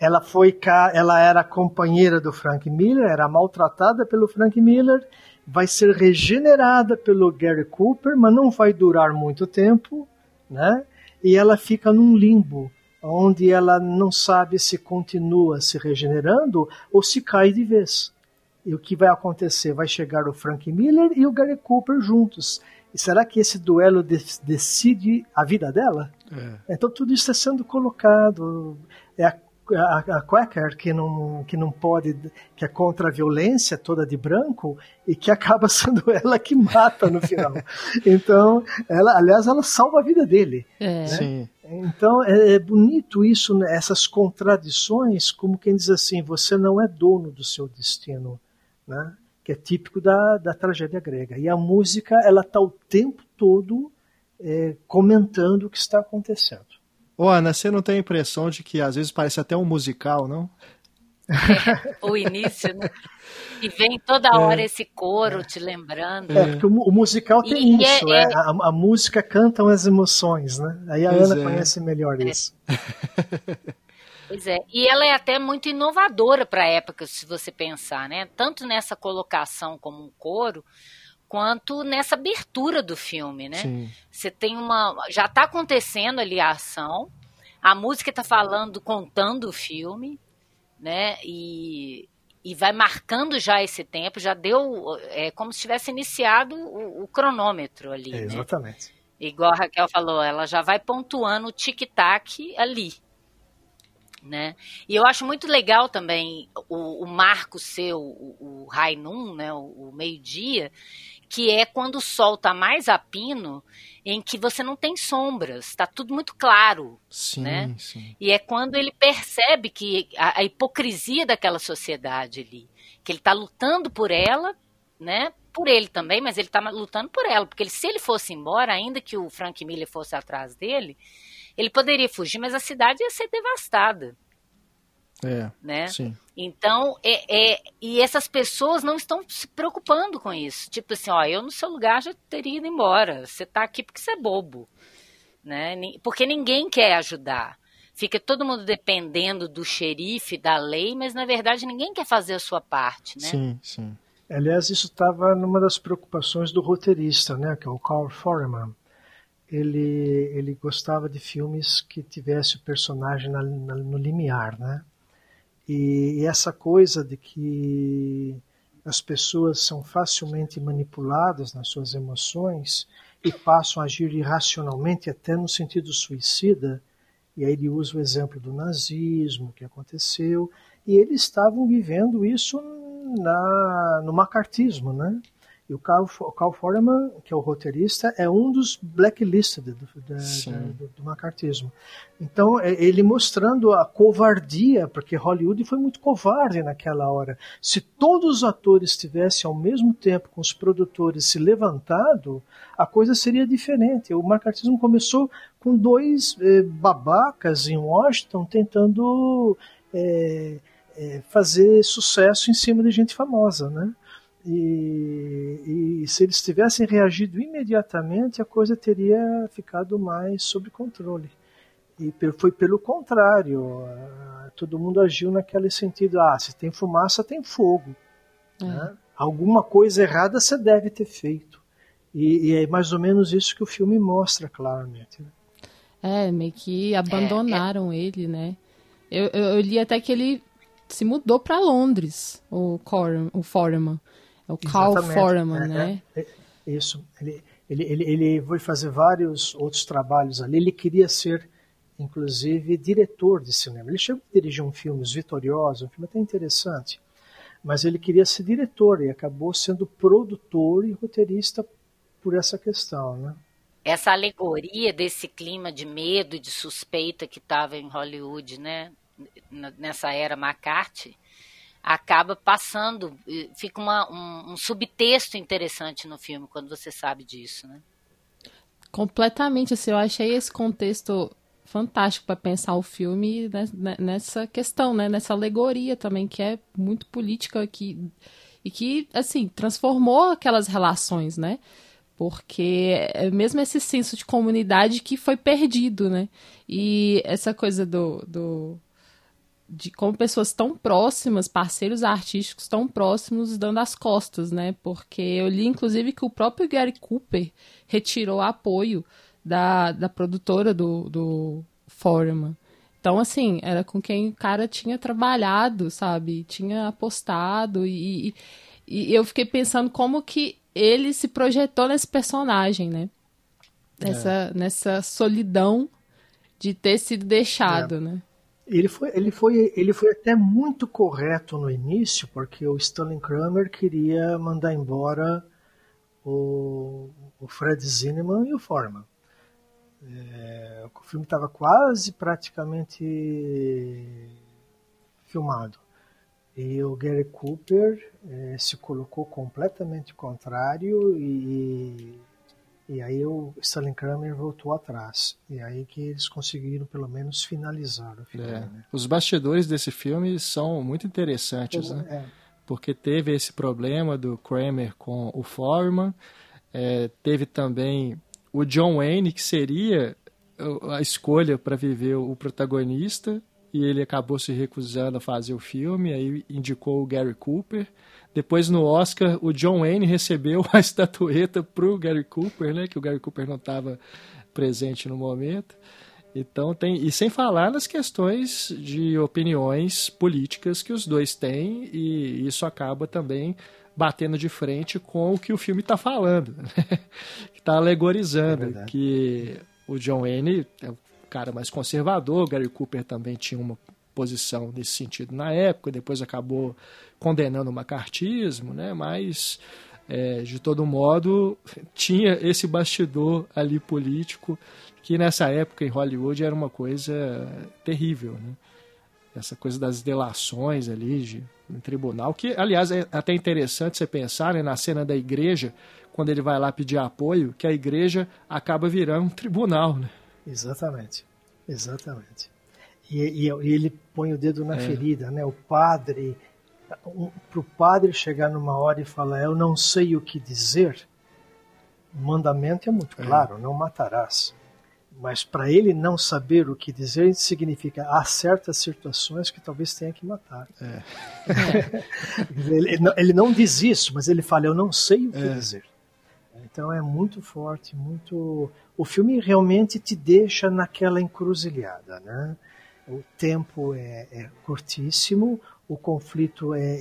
Ela era companheira do Frank Miller, era maltratada pelo Frank Miller, vai ser regenerada pelo Gary Cooper, mas não vai durar muito tempo, né? E ela fica num limbo, onde ela não sabe se continua se regenerando ou se cai de vez. E o que vai acontecer? Vai chegar o Frank Miller e o Gary Cooper juntos. E será que esse duelo decide a vida dela? Então tudo isso está sendo colocado. É a Quaker que não pode, que é contra a violência toda de branco, e que acaba sendo ela que mata no final. Então, ela salva a vida dele. Né? Sim. Então é bonito isso, né? Essas contradições, como quem diz assim: você não é dono do seu destino, né? Que é típico da tragédia grega. E a música, ela está o tempo todo comentando o que está acontecendo. Ô, Ana, você não tem a impressão de que às vezes parece até um musical, não? O início, né? E vem toda hora esse coro te lembrando. Porque o musical tem isso, a música canta as emoções, né? Aí a Ana conhece melhor isso. Pois é, e ela é até muito inovadora para a época, se você pensar, né? Tanto nessa colocação como um coro, quanto nessa abertura do filme, né? Sim. Você tem já está acontecendo ali a ação, a música está contando o filme, né? E vai marcando já esse tempo, já deu, como se tivesse iniciado o cronômetro ali, né? Exatamente. Igual a Raquel falou, ela já vai pontuando o tic-tac ali, né? E eu acho muito legal também o marco ser o High Noon, né? O meio-dia, que é quando o sol está mais a pino, em que você não tem sombras, está tudo muito claro. Sim, né? Sim. E é quando ele percebe que a hipocrisia daquela sociedade ali, que ele está lutando por ela, né? Por ele também, mas ele está lutando por ela, porque se ele fosse embora, ainda que o Frank Miller fosse atrás dele, ele poderia fugir, mas a cidade ia ser devastada. Né? Sim. Então, e essas pessoas não estão se preocupando com isso. Tipo assim, eu no seu lugar já teria ido embora. Você está aqui porque você é bobo. Né? Porque ninguém quer ajudar. Fica todo mundo dependendo do xerife, da lei, mas na verdade ninguém quer fazer a sua parte. Né? Sim, sim. Aliás, isso estava numa das preocupações do roteirista, né? Que é o Carl Foreman. Ele gostava de filmes que tivesse o personagem no limiar, né? E essa coisa de que as pessoas são facilmente manipuladas nas suas emoções e passam a agir irracionalmente, até no sentido suicida, E aí ele usa o exemplo do nazismo que aconteceu, e eles estavam vivendo isso no macartismo, né? E o Carl Foreman, que é o roteirista, é um dos blacklisted do macartismo. Então, ele mostrando a covardia, porque Hollywood foi muito covarde naquela hora. Se todos os atores estivessem ao mesmo tempo com os produtores se levantado, a coisa seria diferente. O macartismo começou com dois babacas em Washington tentando fazer sucesso em cima de gente famosa, né? E se eles tivessem reagido imediatamente, a coisa teria ficado mais sob controle. E foi pelo contrário, todo mundo agiu naquele sentido, se tem fumaça, tem fogo. Né? Alguma coisa errada você deve ter feito. E é mais ou menos isso que o filme mostra claramente. Né? Meio que abandonaram ele, né? Eu li até que ele se mudou para Londres, o Foreman. É o Carl Foreman, né? Isso. Ele foi fazer vários outros trabalhos ali. Ele queria ser, inclusive, diretor de cinema. Ele chegou a dirigir um filme, Os Vitoriosos, um filme até interessante. Mas ele queria ser diretor e acabou sendo produtor e roteirista por essa questão, né? Essa alegoria desse clima de medo e de suspeita que estava em Hollywood, né? Nessa era McCarthy, acaba passando, fica um subtexto interessante no filme, quando você sabe disso, né? Completamente, assim, eu achei esse contexto fantástico para pensar o filme nessa questão, né? Nessa alegoria também, que é muito política e que, assim, transformou aquelas relações, né? Porque é mesmo esse senso de comunidade que foi perdido, né? E essa coisa de como pessoas tão próximas, parceiros artísticos tão próximos, dando as costas, né? Porque eu li, inclusive, que o próprio Gary Cooper retirou apoio da produtora do Foreman. Então, assim, era com quem o cara tinha trabalhado, sabe? Tinha apostado e eu fiquei pensando como que ele se projetou nesse personagem, né? Nessa solidão de ter sido deixado, né? Ele foi até muito correto no início, porque o Stanley Kramer queria mandar embora o Fred Zinnemann e o Foreman. O filme estava quase praticamente filmado. E o Gary Cooper se colocou completamente contrário e aí o Stanley Kramer voltou atrás. E aí que eles conseguiram, pelo menos, finalizar o filme. Né? Os bastidores desse filme são muito interessantes, né? Porque teve esse problema do Kramer com o Foreman, teve também o John Wayne, que seria a escolha para viver o protagonista, e ele acabou se recusando a fazer o filme, aí indicou o Gary Cooper. Depois, no Oscar, o John Wayne recebeu a estatueta para o Gary Cooper, né, que o Gary Cooper não estava presente no momento. Então, e sem falar nas questões de opiniões políticas que os dois têm, e isso acaba também batendo de frente com o que o filme está falando, né? Que está alegorizando, que o John Wayne é um cara mais conservador, o Gary Cooper também tinha uma posição nesse sentido na época, depois acabou condenando o macartismo, né? Mas, de todo modo, tinha esse bastidor ali político que nessa época em Hollywood era uma coisa terrível, né? Essa coisa das delações ali no tribunal, que, aliás, é até interessante você pensar, né, na cena da igreja, quando ele vai lá pedir apoio, que a igreja acaba virando um tribunal, né? Exatamente. E ele põe o dedo na ferida, né? O padre, para o padre chegar numa hora e falar, eu não sei o que dizer, o mandamento é muito claro, não matarás. Mas para ele não saber o que dizer, significa há certas situações que talvez tenha que matar. Ele não diz isso, mas ele fala, eu não sei o que dizer. Então é muito forte, muito... O filme realmente te deixa naquela encruzilhada, né? O tempo é curtíssimo, o conflito é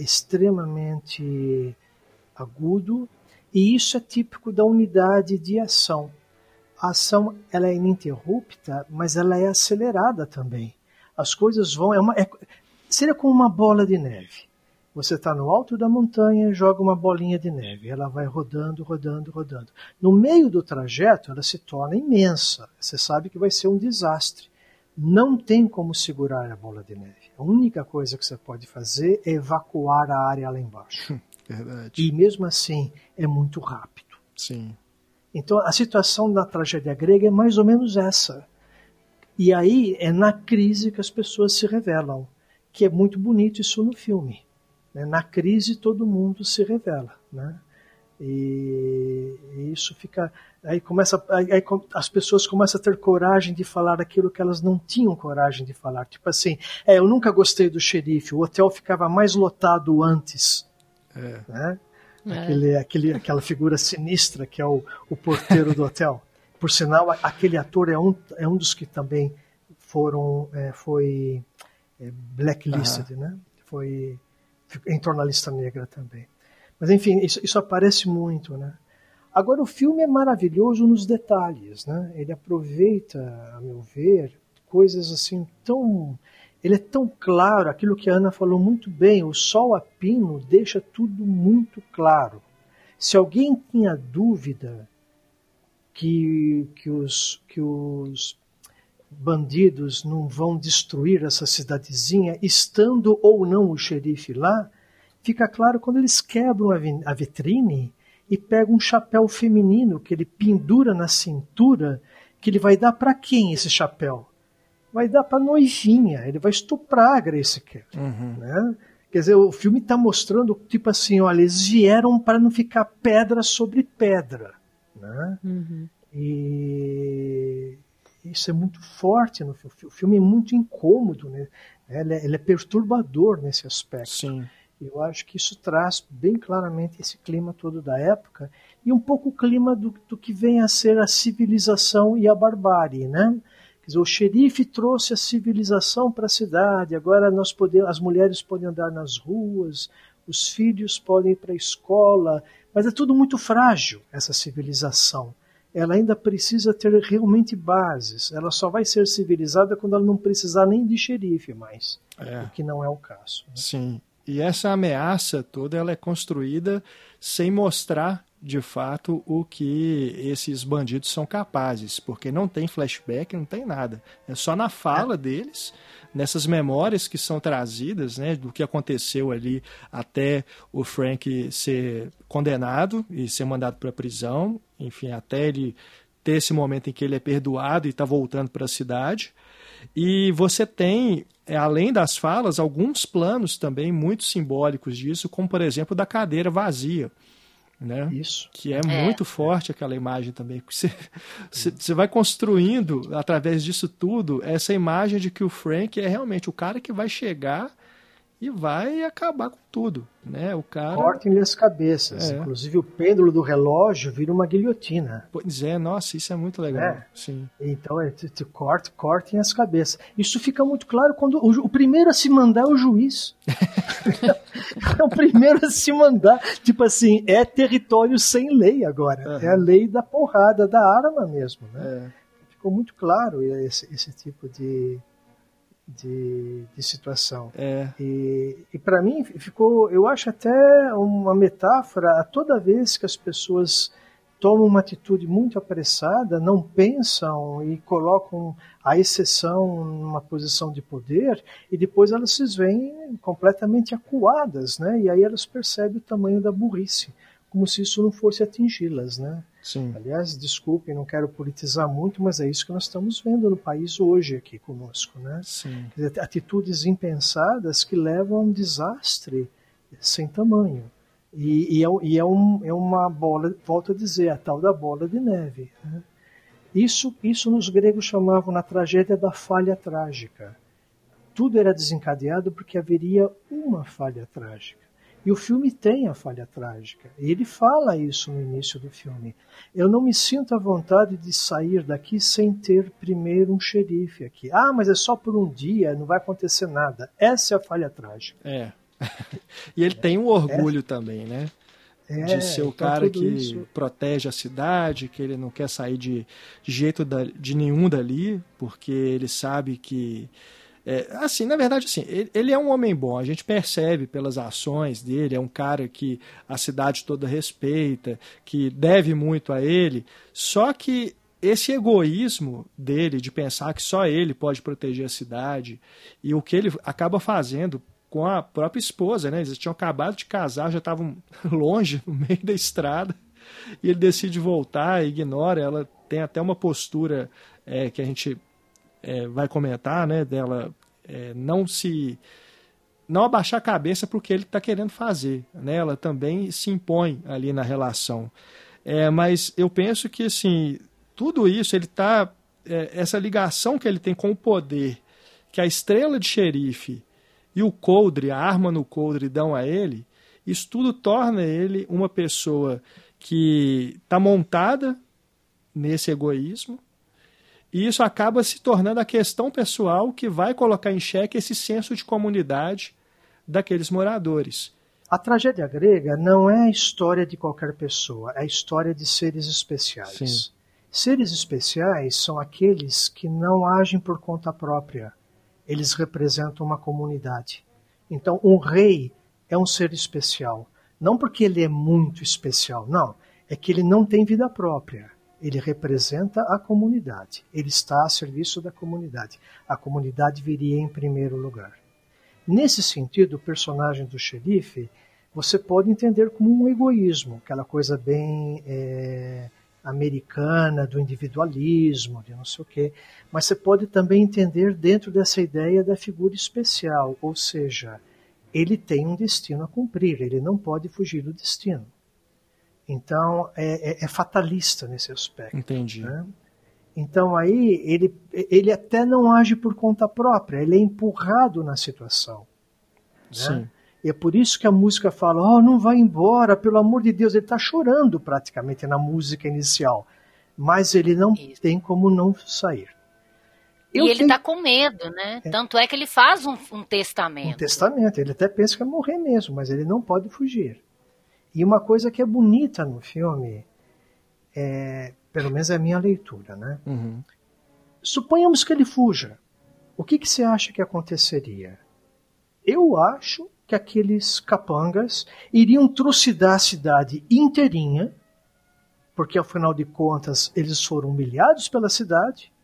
extremamente agudo, e isso é típico da unidade de ação. a ação ela é ininterrupta, mas ela é acelerada também. As coisas vão... seria como uma bola de neve. Você está no alto da montanha e joga uma bolinha de neve. Ela vai rodando, rodando, rodando. No meio do trajeto, ela se torna imensa. Você sabe que vai ser um desastre. Não tem como segurar a bola de neve. A única coisa que você pode fazer é evacuar a área lá embaixo. Verdade. E mesmo assim, é muito rápido. Sim. Então, a situação da tragédia grega é mais ou menos essa. E aí é na crise que as pessoas se revelam. Que é muito bonito isso no filme. Na crise todo mundo se revela, né? E isso fica... Aí as pessoas começam a ter coragem de falar aquilo que elas não tinham coragem de falar. Tipo assim, eu nunca gostei do xerife, o hotel ficava mais lotado antes. Né? Aquela figura sinistra que é o porteiro do hotel. Por sinal, aquele ator é um dos que também foi blacklisted, né? Entrou na lista negra também. Mas enfim, isso aparece muito, né? Agora o filme é maravilhoso nos detalhes, né? Ele aproveita, a meu ver, coisas assim tão... Ele é tão claro, aquilo que a Ana falou muito bem, o sol a pino deixa tudo muito claro. Se alguém tinha dúvida que os bandidos não vão destruir essa cidadezinha, estando ou não o xerife lá, fica claro quando eles quebram a vitrine e pegam um chapéu feminino que ele pendura na cintura, que ele vai dar para quem esse chapéu? Vai dar para a noivinha, ele vai estuprar a Grace Kelly. Né? Quer dizer, o filme está mostrando, tipo assim, olha, eles vieram para não ficar pedra sobre pedra. Né? E isso é muito forte no filme. O filme é muito incômodo, né? Ele é perturbador nesse aspecto. Sim. Eu acho que isso traz bem claramente esse clima todo da época e um pouco o clima do que vem a ser a civilização e a barbárie, né? Quer dizer, o xerife trouxe a civilização para a cidade, agora as mulheres podem andar nas ruas, os filhos podem ir para a escola, mas é tudo muito frágil, essa civilização. Ela ainda precisa ter realmente bases. Ela só vai ser civilizada quando ela não precisar nem de xerife mais, o que não é o caso. Né? Sim. E essa ameaça toda ela é construída sem mostrar, de fato, o que esses bandidos são capazes, porque não tem flashback, não tem nada. É só na fala deles, nessas memórias que são trazidas, né, do que aconteceu ali até o Frank ser condenado e ser mandado para a prisão, enfim, até ele ter esse momento em que ele é perdoado e está voltando para a cidade. E você tem, além das falas, alguns planos também muito simbólicos disso, como, por exemplo, da cadeira vazia. Né? Isso. Que é muito forte aquela imagem também. Você vai construindo, através disso tudo, essa imagem de que o Frank é realmente o cara que vai chegar e vai acabar com tudo. Né? O cara... Cortem-lhe as cabeças. Inclusive o pêndulo do relógio vira uma guilhotina. Pois é, nossa, isso é muito legal. Sim. Então, cortem as cabeças. Isso fica muito claro quando o primeiro a se mandar é o juiz. É o primeiro a se mandar. Tipo assim, é território sem lei agora. É a lei da porrada, da arma mesmo. Né? Ficou muito claro esse tipo de situação. E para mim ficou, eu acho até uma metáfora a toda vez que as pessoas tomam uma atitude muito apressada, não pensam e colocam a exceção numa posição de poder e depois elas se veem completamente acuadas, né? E aí elas percebem o tamanho da burrice, como se isso não fosse atingi-las, né? Sim. Aliás, desculpem, não quero politizar muito, mas é isso que nós estamos vendo no país hoje aqui conosco, né? Sim. Quer dizer, atitudes impensadas que levam a um desastre sem tamanho. E é uma bola, volto a dizer, a tal da bola de neve. Né? Isso nos gregos chamavam na tragédia da falha trágica. Tudo era desencadeado porque haveria uma falha trágica. E o filme tem a falha trágica. E ele fala isso no início do filme. Eu não me sinto à vontade de sair daqui sem ter primeiro um xerife aqui. Ah, mas é só por um dia, não vai acontecer nada. Essa é a falha trágica. E ele tem um orgulho também, né? de ser o então cara que isso protege a cidade, que ele não quer sair de jeito de nenhum dali, porque ele sabe que... assim, na verdade, assim, ele é um homem bom, a gente percebe pelas ações dele, é um cara que a cidade toda respeita, que deve muito a ele, só que esse egoísmo dele de pensar que só ele pode proteger a cidade e o que ele acaba fazendo com a própria esposa, né? Eles tinham acabado de casar, já estavam longe, no meio da estrada, e ele decide voltar, ignora, ela tem até uma postura que a gente vai comentar, né? Dela não abaixar a cabeça para o que ele está querendo fazer, né? Ela também se impõe ali na relação. Mas eu penso que, assim, tudo isso, ele tá, essa ligação que ele tem com o poder, que a estrela de xerife e o coldre, a arma no coldre dão a ele, isso tudo torna ele uma pessoa que está montada nesse egoísmo, e isso acaba se tornando a questão pessoal que vai colocar em xeque esse senso de comunidade daqueles moradores. A tragédia grega não é a história de qualquer pessoa, é a história de seres especiais. Sim. Seres especiais são aqueles que não agem por conta própria. Eles representam uma comunidade. Então, um rei é um ser especial. Não porque ele é muito especial, não. É que ele não tem vida própria. Ele representa a comunidade. Ele está a serviço da comunidade. A comunidade viria em primeiro lugar. Nesse sentido, o personagem do xerife, você pode entender como um egoísmo, aquela coisa bem americana, do individualismo, de não sei o quê. Mas você pode também entender dentro dessa ideia da figura especial, ou seja, ele tem um destino a cumprir, ele não pode fugir do destino. Então, é fatalista nesse aspecto. Entendi. Né? Então, aí, ele até não age por conta própria, ele é empurrado na situação. Né? Sim. E é por isso que a música fala, não vai embora, pelo amor de Deus. Ele está chorando praticamente na música inicial. Mas ele não tem como não sair. E ele está com medo, né? Tanto é que ele faz um testamento. Um testamento. Ele até pensa que vai morrer mesmo, mas ele não pode fugir. E uma coisa que é bonita no filme, pelo menos é a minha leitura, né? Uhum. Suponhamos que ele fuja. O que você acha que aconteceria? Eu acho que aqueles capangas iriam trucidar a cidade inteirinha, porque afinal de contas eles foram humilhados pela cidade,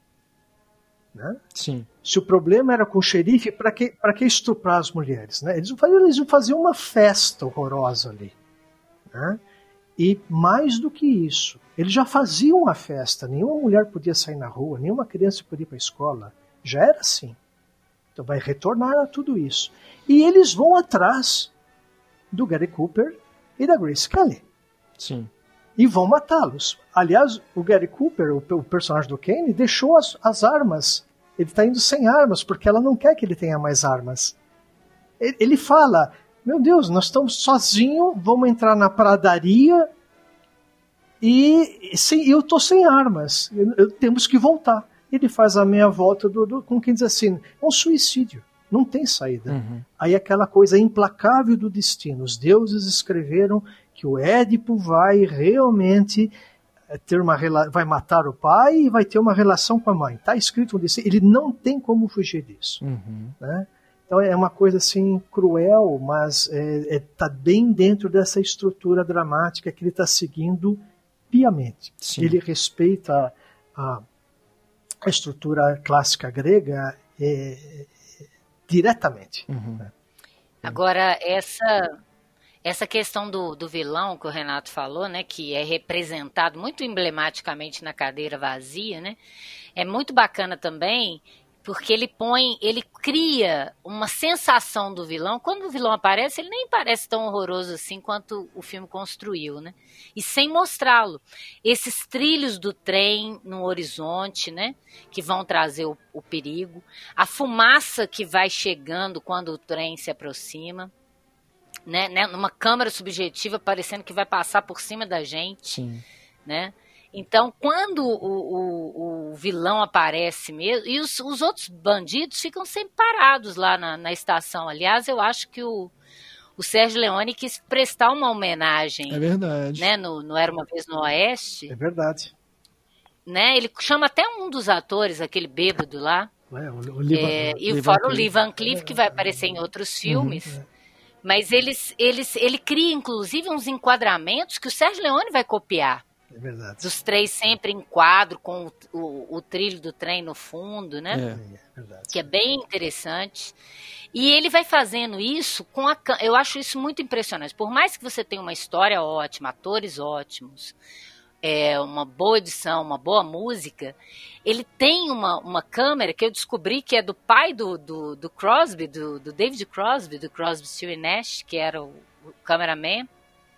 né? Sim. Se o problema era com o xerife, para que estuprar as mulheres, né? Eles iam fazer uma festa horrorosa ali, né? E mais do que isso, eles já faziam uma festa, nenhuma mulher podia sair na rua, nenhuma criança podia ir para a escola, já era assim. Então vai retornar a tudo isso. E eles vão atrás do Gary Cooper e da Grace Kelly. Sim. E vão matá-los. Aliás, o Gary Cooper, o personagem do Kane, deixou as armas. Ele está indo sem armas, porque ela não quer que ele tenha mais armas. Ele fala, meu Deus, nós estamos sozinhos, vamos entrar na pradaria e eu estou sem armas. Temos que voltar. Ele faz a meia volta com quem diz assim, é um suicídio, não tem saída. Uhum. Aí aquela coisa implacável do destino, os deuses escreveram que o Édipo vai realmente vai matar o pai e vai ter uma relação com a mãe. Está escrito um destino, ele não tem como fugir disso. Uhum. Né? Então é uma coisa assim cruel, mas está bem dentro dessa estrutura dramática que ele está seguindo piamente. Sim. Ele respeita a estrutura clássica grega diretamente. Uhum. Agora, essa questão do vilão que o Renato falou, né, que é representado muito emblematicamente na cadeira vazia, né, é muito bacana também, porque ele cria uma sensação do vilão. Quando o vilão aparece, ele nem parece tão horroroso assim quanto o filme construiu, né? E sem mostrá-lo. Esses trilhos do trem no horizonte, né? Que vão trazer o perigo. A fumaça que vai chegando quando o trem se aproxima. Né? Numa câmera subjetiva parecendo que vai passar por cima da gente. Sim. Né? Então, quando o vilão aparece mesmo, e os outros bandidos ficam sempre parados lá na estação. Aliás, eu acho que o o Sérgio Leone quis prestar uma homenagem. É verdade. Né, no Era Uma Vez no Oeste. É verdade. Né, ele chama até um dos atores, aquele bêbado lá. E fora o Lee Van Cleef, que vai aparecer em outros filmes. Mas ele cria, inclusive, uns enquadramentos que o Sérgio Leone vai copiar. É verdade. Dos três sempre em quadro, com o trilho do trem no fundo, né? É verdade. Que é bem interessante. E ele vai fazendo isso com a... Eu acho isso muito impressionante. Por mais que você tenha uma história ótima, atores ótimos, uma boa edição, uma boa música, ele tem uma câmera que eu descobri que é do pai do Crosby, do David Crosby, do Crosby, Stills Nash, que era o cameraman.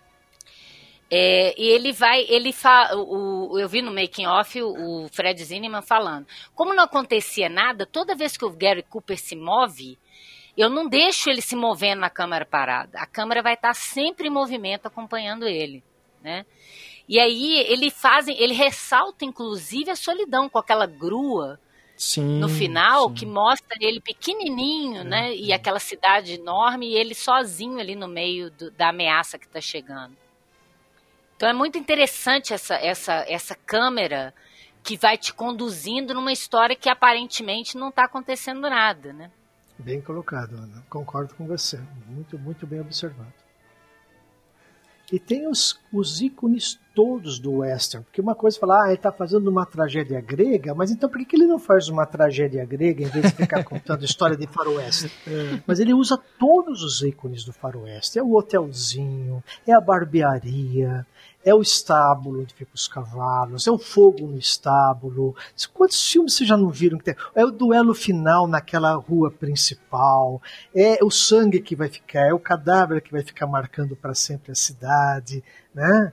E eu vi no making off o Fred Zinnemann falando, como não acontecia nada, toda vez que o Gary Cooper se move, eu não deixo ele se movendo na câmera parada, a câmera vai estar sempre em movimento acompanhando ele, né? E aí ele ressalta inclusive a solidão com aquela grua, sim, no final, sim, que mostra ele pequenininho, né? E aquela cidade enorme e ele sozinho ali no meio da ameaça que está chegando. Então é muito interessante essa câmera que vai te conduzindo numa história que aparentemente não está acontecendo nada, né? Bem colocado, Ana. Concordo com você. Muito, muito bem observado. E tem os ícones todos do western. Porque uma coisa é falar, ele está fazendo uma tragédia grega, mas então por que ele não faz uma tragédia grega em vez de ficar contando história de faroeste? Mas ele usa todos os ícones do faroeste. É o hotelzinho, é a barbearia, é o estábulo onde ficam os cavalos, é o fogo no estábulo. Quantos filmes vocês já não viram que tem? É o duelo final naquela rua principal, é o sangue que vai ficar, é o cadáver que vai ficar marcando para sempre a cidade, né?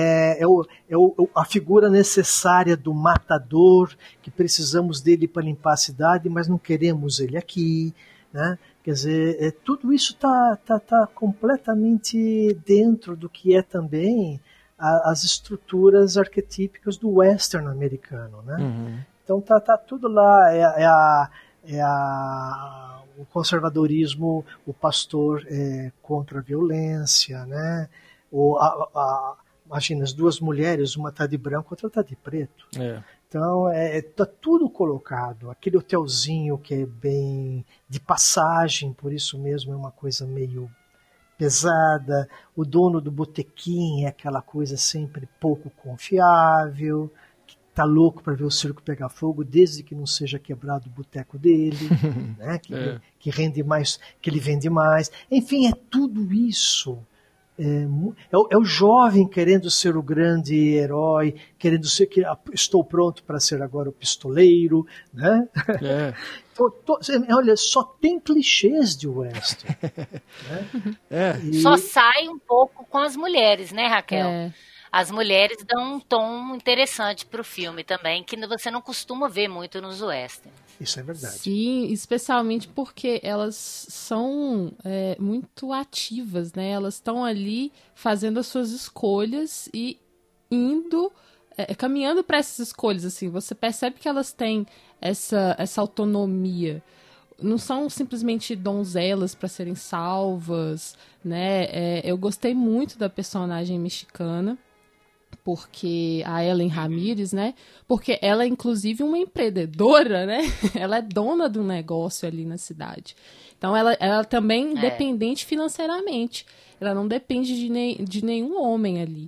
A figura necessária do matador, que precisamos dele para limpar a cidade, mas não queremos ele aqui, né? Quer dizer, tudo isso tá completamente dentro do que é também as estruturas arquetípicas do western americano, né? Uhum. Então tá tudo lá, o conservadorismo, o pastor contra a violência, né? Imagina, as duas mulheres, uma tá de branco, outra tá de preto. Então tá tudo colocado, aquele hotelzinho que é bem de passagem, por isso mesmo é uma coisa meio pesada, o dono do botequim é aquela coisa sempre pouco confiável, que tá louco para ver o circo pegar fogo, desde que não seja quebrado o boteco dele, né? Que rende mais, que ele vende mais. Enfim, é tudo isso. É o jovem querendo ser o grande herói, querendo ser que estou pronto para ser agora o pistoleiro, né? Olha, só tem clichês de western. Né? Só sai um pouco com as mulheres, né, Raquel? As mulheres dão um tom interessante para o filme também, que você não costuma ver muito nos westerns. Isso é verdade. Sim, especialmente porque elas são muito ativas, né? Elas estão ali fazendo as suas escolhas e indo, caminhando para essas escolhas, assim. Você percebe que elas têm essa autonomia. Não são simplesmente donzelas para serem salvas, né? Eu gostei muito da personagem mexicana, porque a Ellen Ramírez, né? Porque ela é, inclusive, uma empreendedora, né? Ela é dona do negócio ali na cidade. Então, ela também é independente financeiramente. Ela não depende de nenhum homem ali.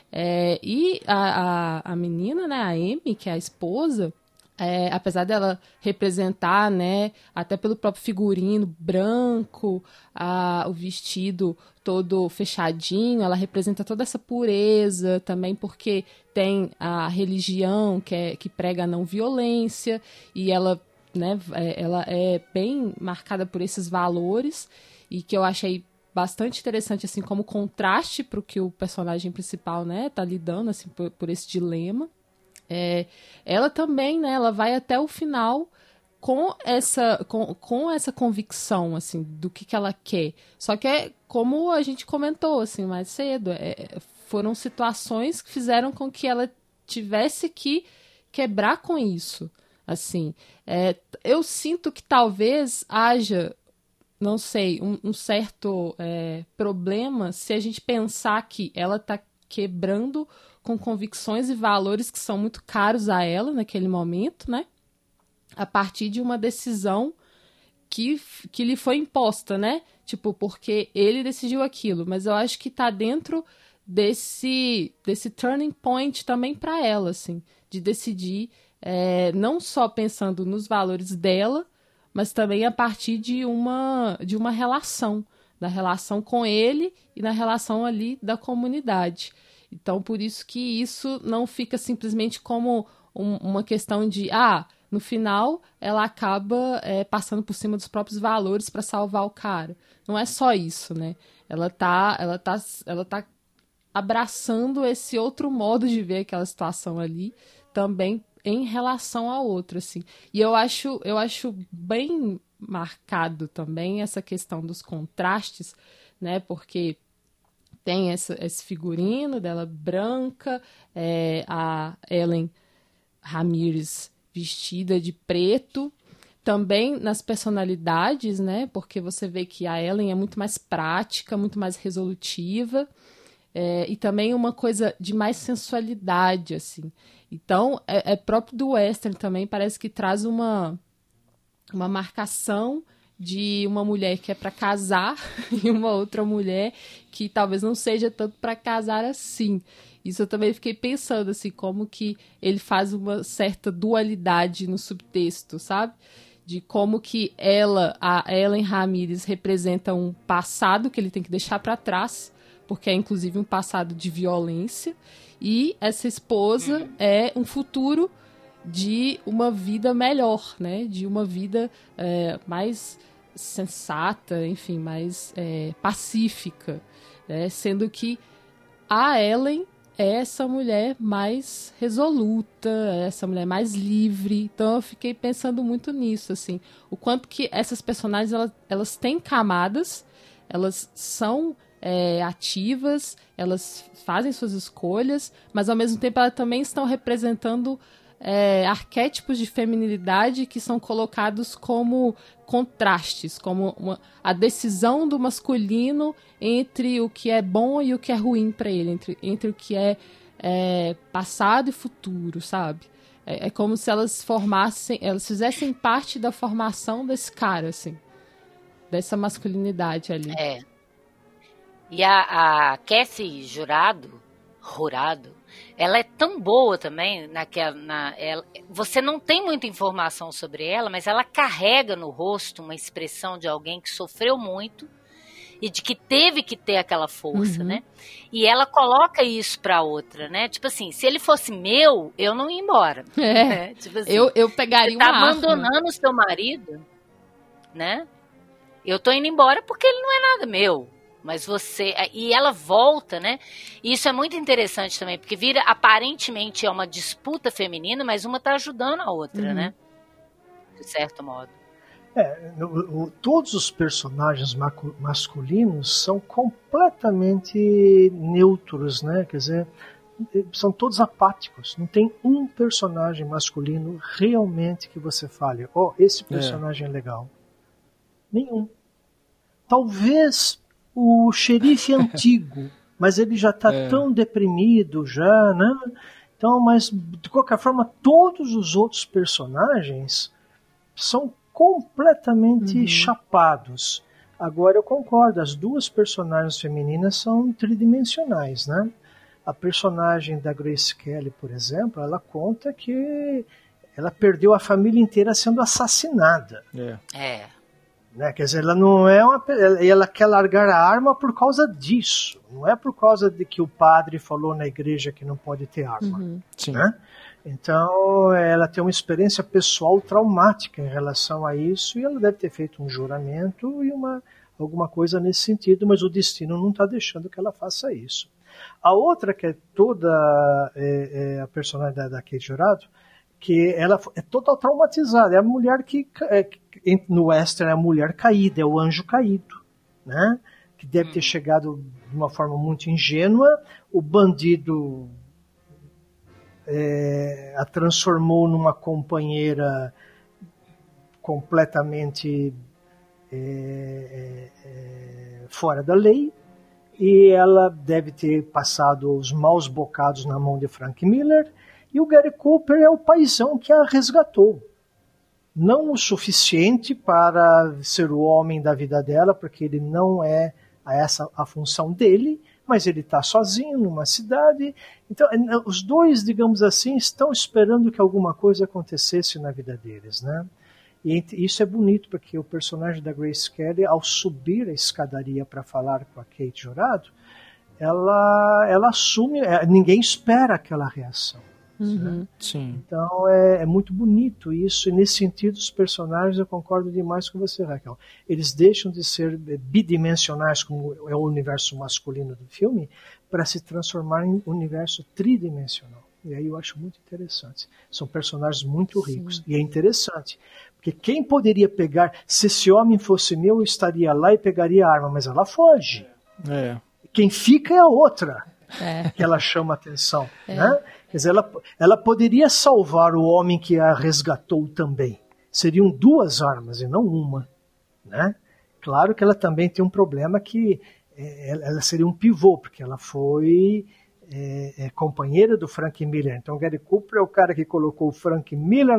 E a menina, né? A Amy, que é a esposa, apesar dela representar, né, até pelo próprio figurino branco, o vestido todo fechadinho, ela representa toda essa pureza também, porque tem a religião que prega a não violência, e ela, né, ela é bem marcada por esses valores, e que eu achei bastante interessante, assim, como contraste para o que o personagem principal, né, tá lidando, assim, por esse dilema. Ela também, né, ela vai até o final com essa convicção, assim, do que ela quer. Só que como a gente comentou, assim, mais cedo, foram situações que fizeram com que ela tivesse que quebrar com isso, assim. Eu sinto que talvez haja não sei, um certo problema se a gente pensar que ela está quebrando com convicções e valores que são muito caros a ela naquele momento, né? A partir de uma decisão que lhe foi imposta, né? Tipo, porque ele decidiu aquilo. Mas eu acho que tá dentro desse turning point também para ela, assim, de decidir, não só pensando nos valores dela, mas também a partir de uma relação, da relação com ele e na relação ali da comunidade. Então, por isso que isso não fica simplesmente como uma questão de, no final, ela acaba passando por cima dos próprios valores para salvar o cara. Não é só isso, né? Ela tá abraçando esse outro modo de ver aquela situação ali, também em relação a outra, assim. E eu acho bem marcado também essa questão dos contrastes, né? Porque tem esse figurino dela branca, a Ellen Ramirez vestida de preto, também nas personalidades, né? Porque você vê que a Ellen é muito mais prática, muito mais resolutiva, e também uma coisa de mais sensualidade, assim. Então, é próprio do western também, parece que traz uma marcação de uma mulher que é para casar e uma outra mulher que talvez não seja tanto para casar assim. Isso eu também fiquei pensando, assim, como que ele faz uma certa dualidade no subtexto, sabe? De como que a Ellen Ramirez, representa um passado que ele tem que deixar para trás, porque é inclusive um passado de violência, e essa esposa é um futuro de uma vida melhor, né? De uma vida mais sensata, enfim, mais pacífica, né? Sendo que a Ellen é essa mulher mais resoluta, essa mulher mais livre. Então eu fiquei pensando muito nisso, assim, o quanto que essas personagens elas têm camadas, elas são ativas, elas fazem suas escolhas, mas ao mesmo tempo elas também estão representando arquétipos de feminilidade que são colocados como contrastes, como a decisão do masculino entre o que é bom e o que é ruim para ele, entre o que é passado e futuro, sabe? É como se elas fizessem parte da formação desse cara, assim, dessa masculinidade ali. E a Kathy Jurado, ela é tão boa também você não tem muita informação sobre ela, mas ela carrega no rosto uma expressão de alguém que sofreu muito e de que teve que ter aquela força, né? E ela coloca isso pra outra, né? Tipo assim, se ele fosse meu, eu não ia embora. Né? Tipo assim, eu pegaria uma arma. Você tá abandonando o seu marido, né? Eu tô indo embora porque ele não é nada meu. Mas e ela volta, né? E isso é muito interessante também, porque aparentemente é uma disputa feminina, mas uma tá ajudando a outra, né? De certo modo. Todos os personagens masculinos são completamente neutros, né? Quer dizer, são todos apáticos. Não tem um personagem masculino realmente que você fale, esse personagem é legal. Nenhum. Talvez o xerife antigo, mas ele já está tão deprimido já, né? Então, mas de qualquer forma, todos os outros personagens são completamente chapados. Agora eu concordo, as duas personagens femininas são tridimensionais, né? A personagem da Grace Kelly, por exemplo, ela conta que ela perdeu a família inteira sendo assassinada. Né? Quer dizer, ela não é ela quer largar a arma por causa disso. Não é por causa de que o padre falou na igreja que não pode ter arma. Sim. Né? Então, ela tem uma experiência pessoal traumática em relação a isso, e ela deve ter feito um juramento e alguma coisa nesse sentido, mas o destino não está deixando que ela faça isso. A outra, que é toda a personagem da Kate Jurado, que ela é total traumatizada, é a mulher que no western é a mulher caída, é o anjo caído, né? Que deve ter chegado de uma forma muito ingênua, o bandido a transformou numa companheira completamente fora da lei, e ela deve ter passado os maus bocados na mão de Frank Miller, e o Gary Cooper é o paizão que a resgatou. Não o suficiente para ser o homem da vida dela, porque ele não é essa a função dele, mas ele está sozinho numa cidade. Então, os dois, digamos assim, estão esperando que alguma coisa acontecesse na vida deles, né? E isso é bonito, porque o personagem da Grace Kelly, ao subir a escadaria para falar com a Kate Jurado, ela assume, ninguém espera aquela reação. Né? Sim. Então é muito bonito isso, e nesse sentido os personagens, eu concordo demais com você, Raquel, eles deixam de ser bidimensionais, como é o universo masculino do filme, para se transformar em um universo tridimensional, e aí eu acho muito interessante. São personagens muito ricos. Sim. E é interessante, porque quem poderia pegar, se esse homem fosse meu, eu estaria lá e pegaria a arma, mas ela foge. Quem fica é a outra, que ela chama a atenção, né? Quer dizer, ela poderia salvar o homem que a resgatou também. Seriam duas armas e não uma, né? Claro que ela também tem um problema que ela seria um pivô, porque ela foi companheira do Frank Miller. Então, Gary Cooper é o cara que colocou o Frank Miller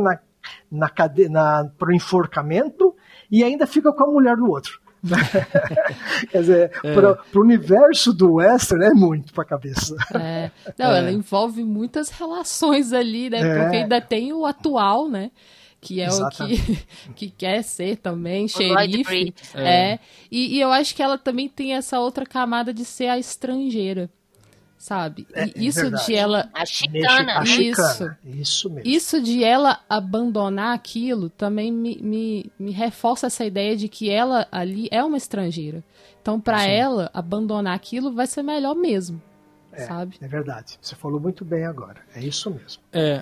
para o enforcamento e ainda fica com a mulher do outro. Quer dizer, para o universo do western é muito para a cabeça. Ela envolve muitas relações ali, né? Porque ainda tem o atual, né? Que é Exatamente. O que quer ser também xerife. E eu acho que ela também tem essa outra camada de ser a estrangeira, sabe? Isso verdade. De ela... A chicana. Isso mesmo. Isso de ela abandonar aquilo também me reforça essa ideia de que ela ali é uma estrangeira. Então, para ela, abandonar aquilo vai ser melhor mesmo, sabe? É verdade. Você falou muito bem agora. É isso mesmo.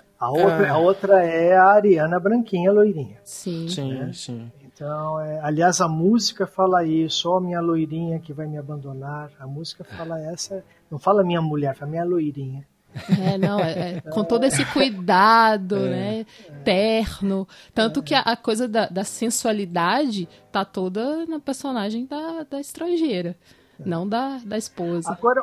A outra é a Ariana branquinha, loirinha. Sim. Sim. Então, aliás, a música fala isso, minha loirinha que vai me abandonar. A música fala essa, não fala minha mulher, fala minha loirinha. Com todo esse cuidado, né, terno. Tanto que a coisa da sensualidade tá toda na personagem da estrangeira, não da esposa. Agora,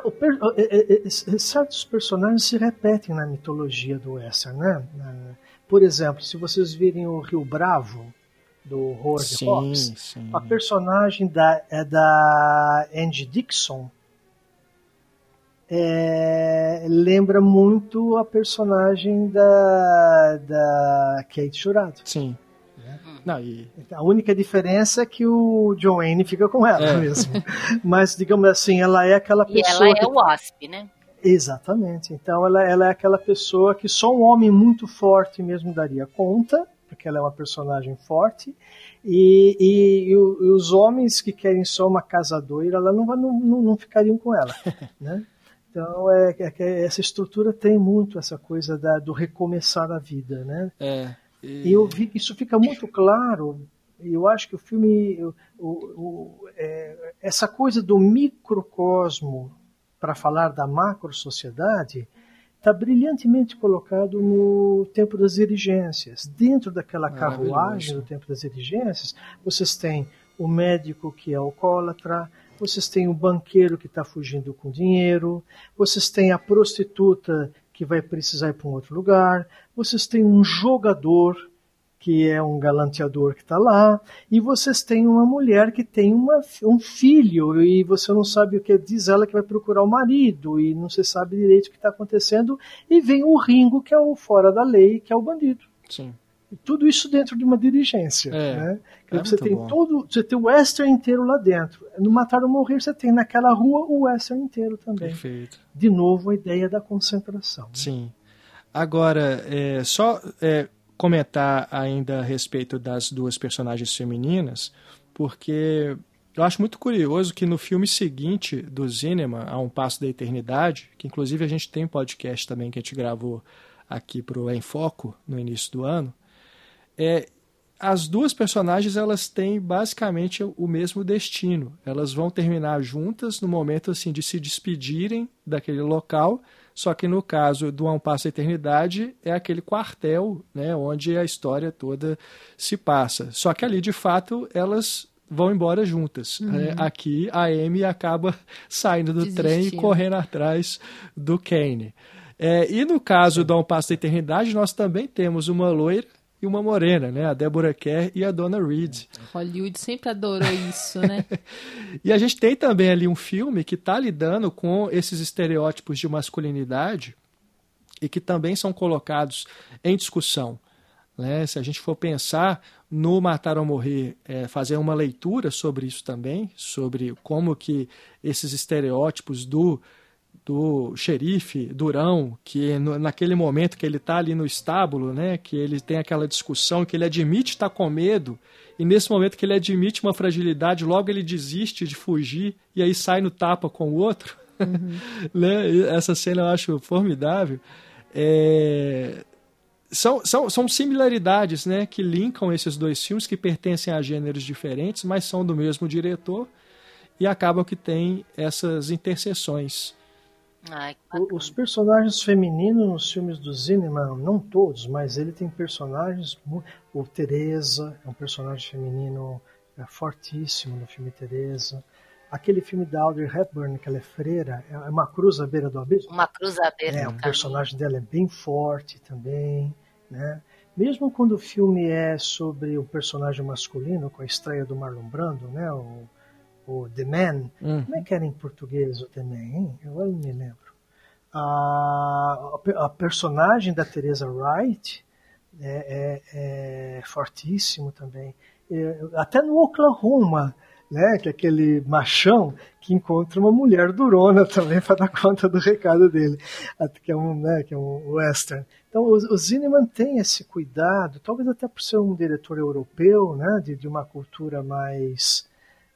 certos personagens se repetem na mitologia do western, né? Por exemplo, se vocês virem o Rio Bravo, do Howard Hawks, a personagem da Angie Dixon lembra muito a personagem da Kate Jurado. Sim. A única diferença é que o John Wayne fica com ela mesmo. Mas, digamos assim, ela é aquela pessoa... E ela é o Wasp, né? Exatamente. Então, ela é aquela pessoa que só um homem muito forte mesmo daria conta, porque ela é uma personagem forte, e os homens que querem só uma casadoira, ela não ficariam com ela, né? Então, essa estrutura tem muito essa coisa do recomeçar a vida, né? E eu vi que isso fica muito claro, e eu acho que o filme, essa coisa do microcosmo para falar da macro-sociedade, está brilhantemente colocado no Tempo das Diligências. Dentro daquela carruagem do Tempo das Diligências, vocês têm o médico que é alcoólatra, vocês têm o banqueiro que está fugindo com dinheiro, vocês têm a prostituta que vai precisar ir para um outro lugar, vocês têm um jogador que é um galanteador que está lá, e vocês têm uma mulher que tem um filho, e você não sabe o que diz ela que vai procurar o marido, e não se sabe direito o que está acontecendo, e vem o Ringo, que é o fora da lei, que é o bandido. Sim. E tudo isso dentro de uma diligência. Né? Você tem você tem o western inteiro lá dentro. No Matar ou Morrer, você tem naquela rua o western inteiro também. Perfeito. De novo, a ideia da concentração. Sim. Agora, só comentar ainda a respeito das duas personagens femininas, porque eu acho muito curioso que no filme seguinte do Zinnemann, A Um Passo da Eternidade, que inclusive a gente tem um podcast também que a gente gravou aqui para o Em Foco no início do ano, as duas personagens elas têm basicamente o mesmo destino. Elas vão terminar juntas no momento assim, de se despedirem daquele local, só que no caso do A Um Passo da Eternidade é aquele quartel, né, onde a história toda se passa. Só que ali, de fato, elas vão embora juntas. Aqui a Amy acaba saindo do trem e correndo atrás do Kane. E no caso do Um Passo da Eternidade, nós também temos uma loira e uma morena, né? A Deborah Kerr e a Donna Reed. Hollywood sempre adorou isso, né? E a gente tem também ali um filme que está lidando com esses estereótipos de masculinidade e que também são colocados em discussão, né? Se a gente for pensar no Matar ou Morrer, fazer uma leitura sobre isso também, sobre como que esses estereótipos do xerife durão, que naquele momento que ele está ali no estábulo, né, que ele tem aquela discussão, que ele admite estar com medo, e nesse momento que ele admite uma fragilidade, logo ele desiste de fugir, e aí sai no tapa com o outro. Né? Essa cena eu acho formidável. São similaridades, né, que linkam esses dois filmes, que pertencem a gêneros diferentes, mas são do mesmo diretor, e acabam que tem essas interseções. Os personagens femininos nos filmes do Zinnemann, não todos, mas ele tem personagens. O Teresa é um personagem feminino fortíssimo no filme Teresa. Aquele filme da Audrey Hepburn, que ela é freira, é Uma Cruz à Beira do Abismo. Uma Cruz à Beira do Abismo. O personagem dela é bem forte também, né? Mesmo quando o filme é sobre o personagem masculino, com a estreia do Marlon Brando, né? O The Man. Como é que era em português o The Man, hein? Eu não me lembro. A personagem da Teresa Wright é fortíssimo também. Até no Oklahoma, né? Que é aquele machão que encontra uma mulher durona também para dar conta do recado dele, que é um western. Então o Zinnemann tem esse cuidado, talvez até por ser um diretor europeu, né? De uma cultura mais...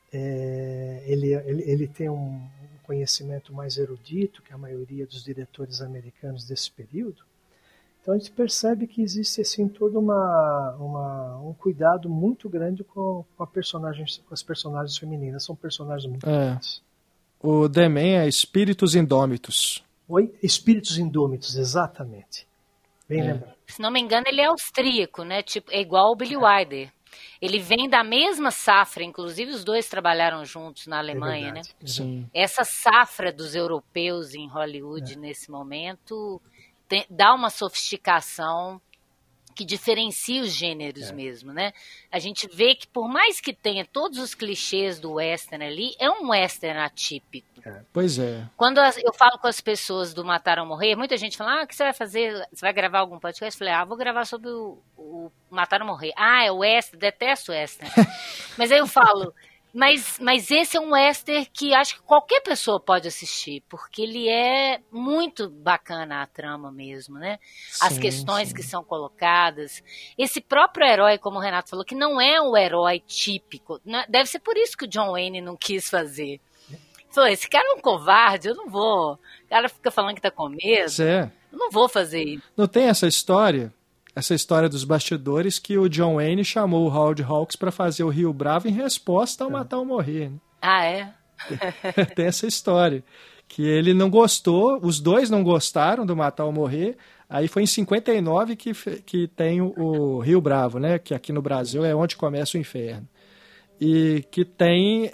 Ele tem um conhecimento mais erudito que a maioria dos diretores americanos desse período. Então a gente percebe que existe assim todo um cuidado muito grande com as personagens femininas. São personagens muito grandes. O The Man é Espíritos Indômitos. Oi? Espíritos Indômitos, exatamente. Bem lembrado. Se não me engano, ele é austríaco, né? Tipo, é igual o Billy Wilder. Ele vem da mesma safra, inclusive os dois trabalharam juntos na Alemanha, né? Sim. Essa safra dos europeus em Hollywood nesse momento dá uma sofisticação que diferencia os gêneros mesmo, né? A gente vê que por mais que tenha todos os clichês do western ali, é um western atípico. Pois é. Quando eu falo com as pessoas do Matar ou Morrer, muita gente fala, o que você vai fazer? Você vai gravar algum podcast? Eu falei, vou gravar sobre o Matar ou Morrer. É o western, detesto o western. Mas aí eu falo, mas esse é um western que acho que qualquer pessoa pode assistir, porque ele é muito bacana a trama mesmo, né? As questões que são colocadas. Esse próprio herói, como o Renato falou, que não é um herói típico. Deve ser por isso que o John Wayne não quis fazer. Falou, esse cara é um covarde, eu não vou. O cara fica falando que tá com medo. Eu não vou fazer isso. Não tem essa história dos bastidores, que o John Wayne chamou o Howard Hawks para fazer o Rio Bravo em resposta ao Matar ou Morrer. Né? Tem essa história. Que ele não gostou, os dois não gostaram do Matar ou Morrer. Aí foi em 59 que tem o Rio Bravo, né? Que aqui no Brasil é onde começa o inferno. E que tem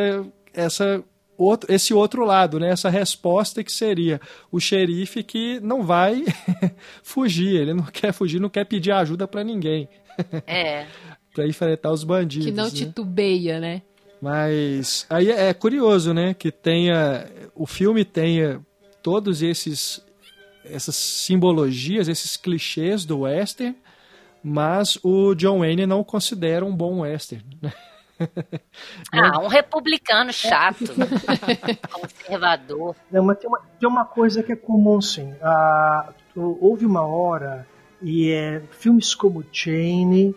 esse outro lado, né? Essa resposta que seria o xerife que não vai fugir, ele não quer fugir, não quer pedir ajuda para ninguém. Para enfrentar os bandidos. Que não titubeia, né? Mas aí é curioso, né? Que o filme tenha todos essas simbologias, esses clichês do western, mas o John Wayne não considera um bom western, né? Um republicano chato, conservador. Não, mas tem uma coisa que é comum, sim. Houve uma hora, e filmes como Shane,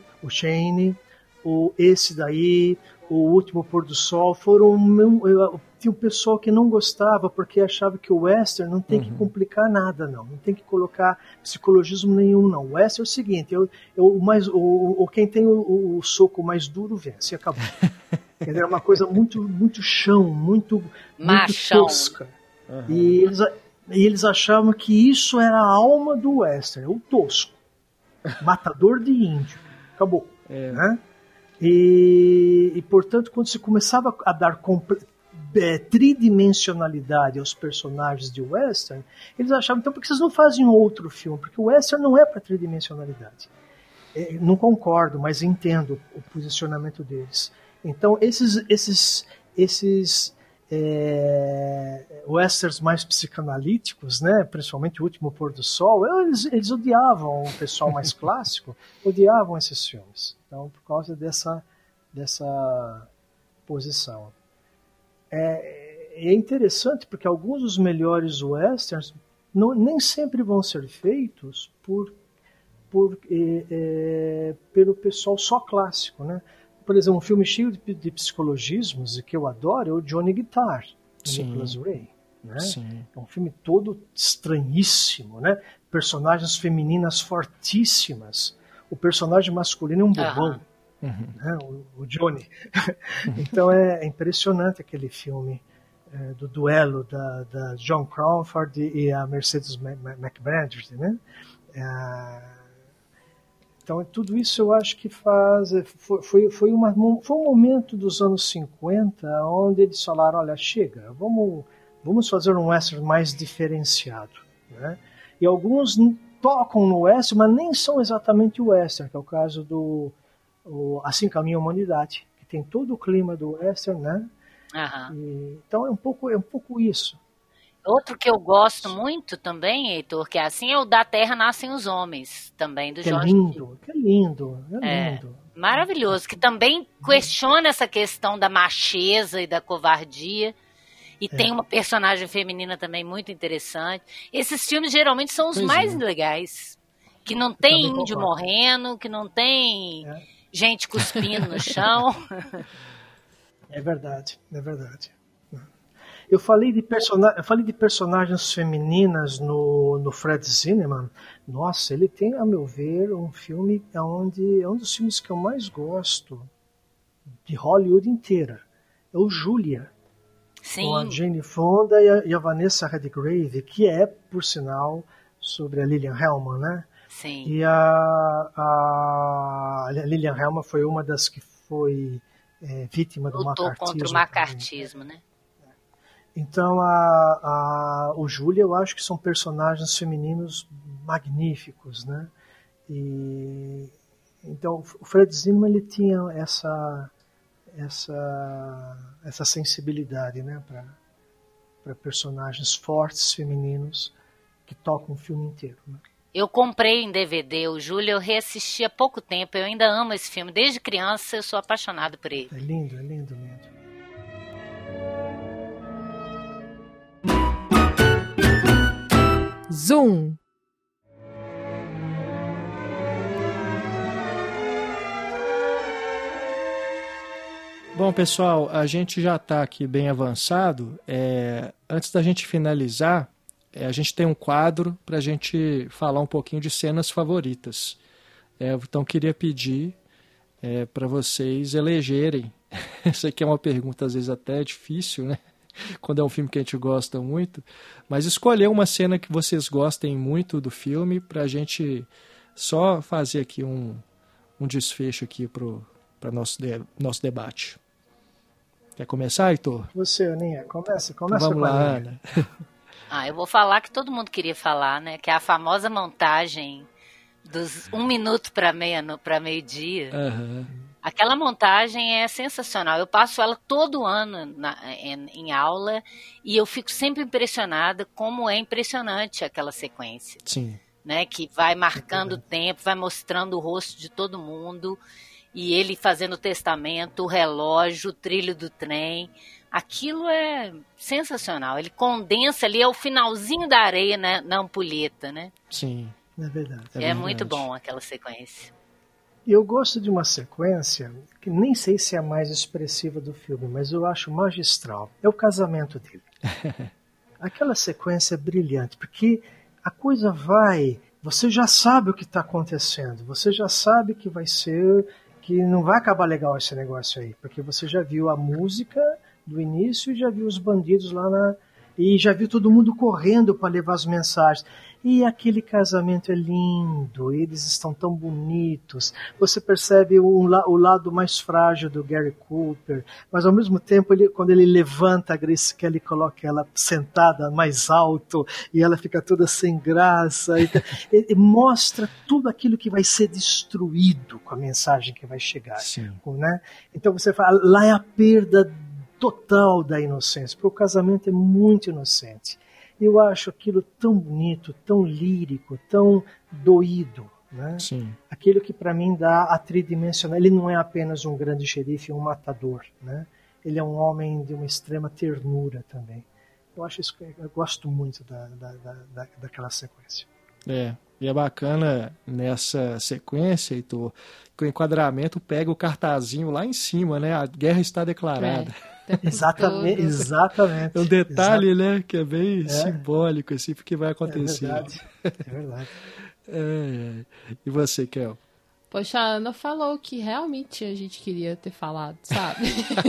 esse daí, O Último Pôr do Sol, tinha um pessoal que não gostava porque achava que o western não tem que complicar nada, não tem que colocar psicologismo nenhum, não. O western é o seguinte, quem tem o soco mais duro vence, acabou. Era uma coisa muito chão, muito tosca. E eles achavam que isso era a alma do western, o tosco, matador de índio, acabou. Né? E portanto, quando se começava a dar tridimensionalidade aos personagens de western, eles achavam, então, por que vocês não fazem outro filme? Porque o western não é para tridimensionalidade. Não concordo, mas entendo o posicionamento deles. Então, esses westerns mais psicanalíticos, né, principalmente O Último Pôr do Sol, eles odiavam o pessoal mais clássico, odiavam esses filmes. Então, por causa dessa posição. É interessante porque alguns dos melhores westerns nem sempre vão ser feitos pelo pessoal só clássico, né? Por exemplo, um filme cheio de psicologismos e que eu adoro é o Johnny Guitar, de Nicholas Ray. Né? É um filme todo estranhíssimo, né? Personagens femininas fortíssimas. O personagem masculino é um bobão, né? O Johnny. Então é impressionante aquele filme do duelo da Joan Crawford e a Mercedes McBride, né? Então, tudo isso eu acho que foi um momento dos anos 50 onde eles falaram, olha, chega, vamos fazer um western mais diferenciado. Né? E alguns tocam no western, mas nem são exatamente o western, que é o caso do Assim Caminha a Humanidade, que tem todo o clima do western, né? Então é um pouco isso. Outro que eu gosto muito também, Heitor, que é assim, é o Da Terra Nascem os Homens, também, do Jorge. Que lindo. Maravilhoso, que também questiona essa questão da macheza e da covardia. E tem uma personagem feminina também muito interessante. Esses filmes geralmente são os mais legais. Que não tem índio morrendo, que não tem gente cuspindo no chão. É verdade. Eu falei de personagens femininas no Fred Zinnemann. Nossa, ele tem, a meu ver, um filme onde é um dos filmes que eu mais gosto de Hollywood inteira. É o Julia. Sim. Com a Jane Fonda e a Vanessa Redgrave, que é, por sinal, sobre a Lillian Hellman, né? Sim. E a Lillian Hellman foi uma das que foi vítima do macartismo. Lutou contra o macartismo, né? Então, o Júlia, eu acho que são personagens femininos magníficos, né? Então, o Fred Zinnemann, ele tinha essa sensibilidade, né? Para personagens fortes, femininos, que tocam o filme inteiro, né? Eu comprei em DVD o Júlia, eu reassisti há pouco tempo, eu ainda amo esse filme. Desde criança, eu sou apaixonado por ele. É lindo. Zoom. Bom, pessoal, a gente já está aqui bem avançado. Antes da gente finalizar, a gente tem um quadro para a gente falar um pouquinho de cenas favoritas. Então, queria pedir para vocês elegerem. Isso aqui é uma pergunta, às vezes, até difícil, né? Quando é um filme que a gente gosta muito, mas escolher uma cena que vocês gostem muito do filme para a gente só fazer aqui um desfecho aqui para nosso debate. Quer começar, Heitor? Você, Aninha, começa então vamos lá, Ana. Eu vou falar que todo mundo queria falar, né? Que é a famosa montagem dos 1 minuto para meio-dia. Aquela montagem é sensacional. Eu passo ela todo ano em aula e eu fico sempre impressionada como é impressionante aquela sequência. Sim. Né? Que vai marcando o tempo, vai mostrando o rosto de todo mundo e ele fazendo o testamento, o relógio, o trilho do trem. Aquilo é sensacional. Ele condensa ali, é o finalzinho da areia, né, na ampulheta, né? Sim. É verdade. É muito bom aquela sequência. E eu gosto de uma sequência que nem sei se é a mais expressiva do filme, mas eu acho magistral. É o casamento dele. Aquela sequência é brilhante, porque a coisa vai... Você já sabe o que está acontecendo, você já sabe que vai ser... que não vai acabar legal esse negócio aí, porque você já viu a música do início e já viu os bandidos lá e já viu todo mundo correndo para levar as mensagens. E aquele casamento é lindo, eles estão tão bonitos. Você percebe o lado mais frágil do Gary Cooper, mas ao mesmo tempo, quando ele levanta a Grace Kelly, coloca ela sentada mais alto e ela fica toda sem graça. Ele mostra tudo aquilo que vai ser destruído com a mensagem que vai chegar. Né? Então você fala, lá é a perda total da inocência, porque o casamento é muito inocente. Eu acho aquilo tão bonito, tão lírico, tão doído, né? Sim. Aquilo que para mim dá a tridimensional. Ele não é apenas um grande xerife, um matador, né? Ele é um homem de uma extrema ternura também. Eu acho isso, eu gosto muito daquela sequência. E é bacana nessa sequência, Heitor, que o enquadramento pega o cartazinho lá em cima, né? A guerra está declarada. Exatamente. É um detalhe, né, que é bem simbólico, assim, porque vai acontecer. É verdade. E você, Kel? Poxa, a Ana falou que realmente a gente queria ter falado, sabe?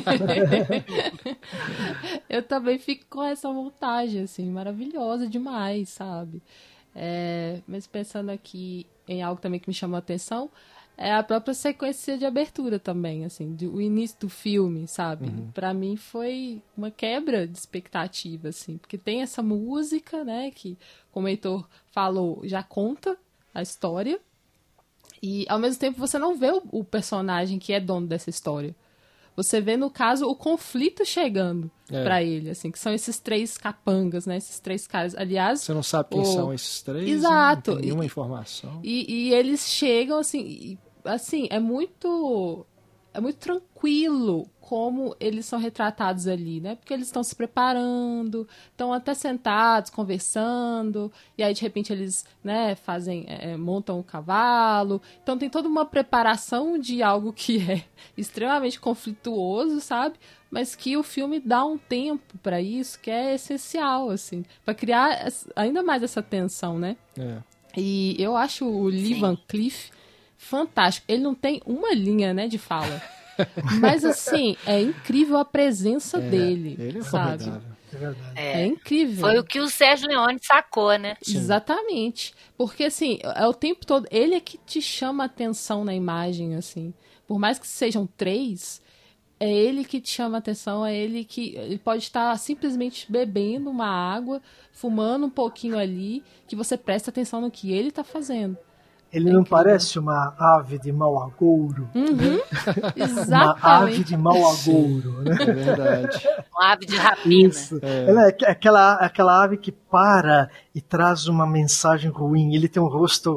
Eu também fico com essa vontade, assim, maravilhosa demais, sabe? Mas pensando aqui em algo também que me chamou a atenção, é a própria sequência de abertura também, assim, o início do filme, sabe? Pra mim foi uma quebra de expectativa, assim, porque tem essa música, né, que, como o Heitor falou, já conta a história, e ao mesmo tempo você não vê o personagem que é dono dessa história. Você vê, no caso, o conflito chegando pra ele, assim, que são esses 3 capangas, né? Esses 3 caras. Aliás... Você não sabe quem são esses 3? Exato. Não tem nenhuma informação. E eles chegam, assim... é muito tranquilo como eles são retratados ali, né? Porque eles estão se preparando, estão até sentados, conversando, e aí, de repente, eles, né, montam o cavalo. Então, tem toda uma preparação de algo que é extremamente conflituoso, sabe? Mas que o filme dá um tempo para isso, que é essencial, assim, para criar ainda mais essa tensão, né? E eu acho o Lee Van Cleef fantástico. Ele não tem uma linha, né, de fala. Mas, assim, é incrível a presença dele, ele é sabe? verdade. É incrível. Foi o que o Sérgio Leone sacou, né? Sim. Exatamente. Porque, assim, é o tempo todo... Ele é que te chama a atenção na imagem, assim. Por mais que sejam 3, é ele que te chama a atenção, é ele que... Ele pode estar simplesmente bebendo uma água, fumando um pouquinho ali, que você presta atenção no que ele está fazendo. Ele não parece uma ave de mau agouro? Exatamente. Uma ave de mau agouro, né? É verdade. Uma ave de rapina. Isso. Ela é aquela ave que para e traz uma mensagem ruim. Ele tem um rosto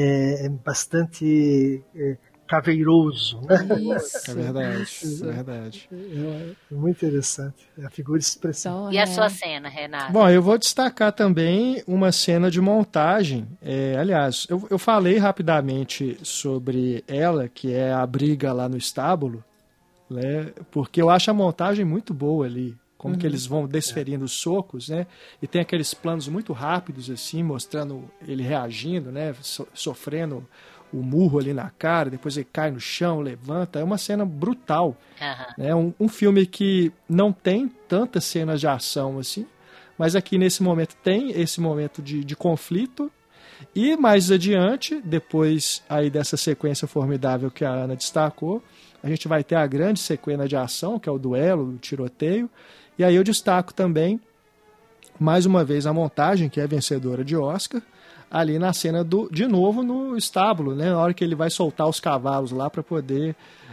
bastante caveiroso, né? Isso. É verdade. É muito interessante. É a figura expressiva. Então, E a sua cena, Renato? Bom, eu vou destacar também uma cena de montagem. Aliás, eu falei rapidamente sobre ela, que é a briga lá no estábulo, né? Porque eu acho a montagem muito boa ali. Como que eles vão desferindo os socos, né? E tem aqueles planos muito rápidos, assim, mostrando ele reagindo, né? Sofrendo o murro ali na cara, depois ele cai no chão, levanta. É uma cena brutal. É um filme que não tem tantas cenas de ação assim, mas aqui nesse momento tem esse momento de conflito. E mais adiante, depois aí dessa sequência formidável que a Ana destacou, a gente vai ter a grande sequência de ação, que é o duelo, o tiroteio. E aí eu destaco também, mais uma vez, a montagem, que é vencedora de Oscar, ali na cena de novo no estábulo, né? Na hora que ele vai soltar os cavalos lá para poder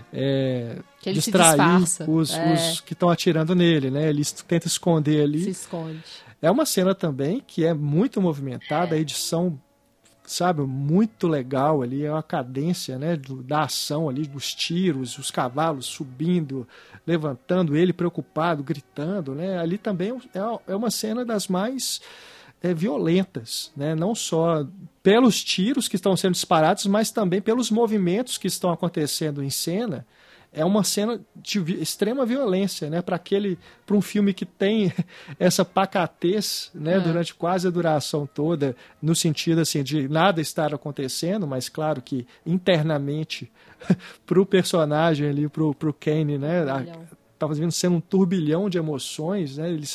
distrair os que estão atirando nele, né? Ele tenta esconder ali. Se esconde. É uma cena também que é muito movimentada, a edição, sabe, muito legal ali, é uma cadência, né, da ação ali, dos tiros, os cavalos subindo, levantando, ele preocupado, gritando, né? Ali também é uma cena das mais violentas, né? Não só pelos tiros que estão sendo disparados, mas também pelos movimentos que estão acontecendo em cena. É uma cena de extrema violência, né? Para um filme que tem essa pacatez, né? Durante quase a duração toda, no sentido assim de nada estar acontecendo, mas claro que internamente para o personagem ali, pro Kane, né? Estava sendo um turbilhão de emoções, né? Eles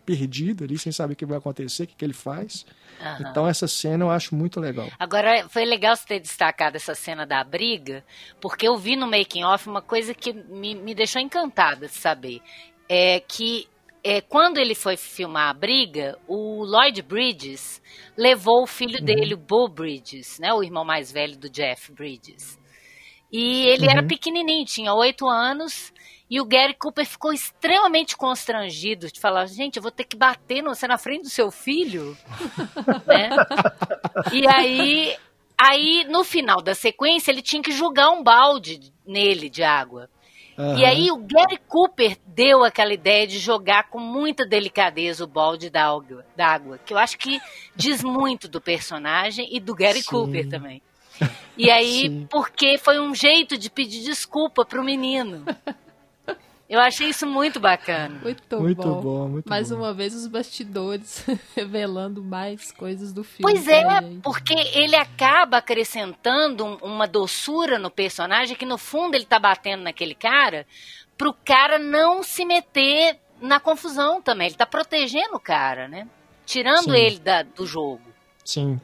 perdido ali, sem saber o que vai acontecer, o que ele faz. Então essa cena eu acho muito legal. Agora, foi legal você ter destacado essa cena da briga, porque eu vi no making of uma coisa que me deixou encantada de saber. Quando ele foi filmar a briga, o Lloyd Bridges levou o filho dele, o Beau Bridges, né, o irmão mais velho do Jeff Bridges. E ele era pequenininho, tinha 8 anos, e o Gary Cooper ficou extremamente constrangido de falar, gente, eu vou ter que bater você na frente do seu filho? Né? E aí, no final da sequência, ele tinha que jogar um balde nele de água. E aí o Gary Cooper deu aquela ideia de jogar com muita delicadeza o balde d'água, que eu acho que diz muito do personagem e do Gary Cooper também. E aí, porque foi um jeito de pedir desculpa pro menino. Eu achei isso muito bacana. Muito bom. Mais uma vez os bastidores revelando mais coisas do filme. Pois porque ele acaba acrescentando uma doçura no personagem que no fundo ele tá batendo naquele cara pro cara não se meter na confusão também. Ele tá protegendo o cara, né? Tirando ele do jogo. Sim.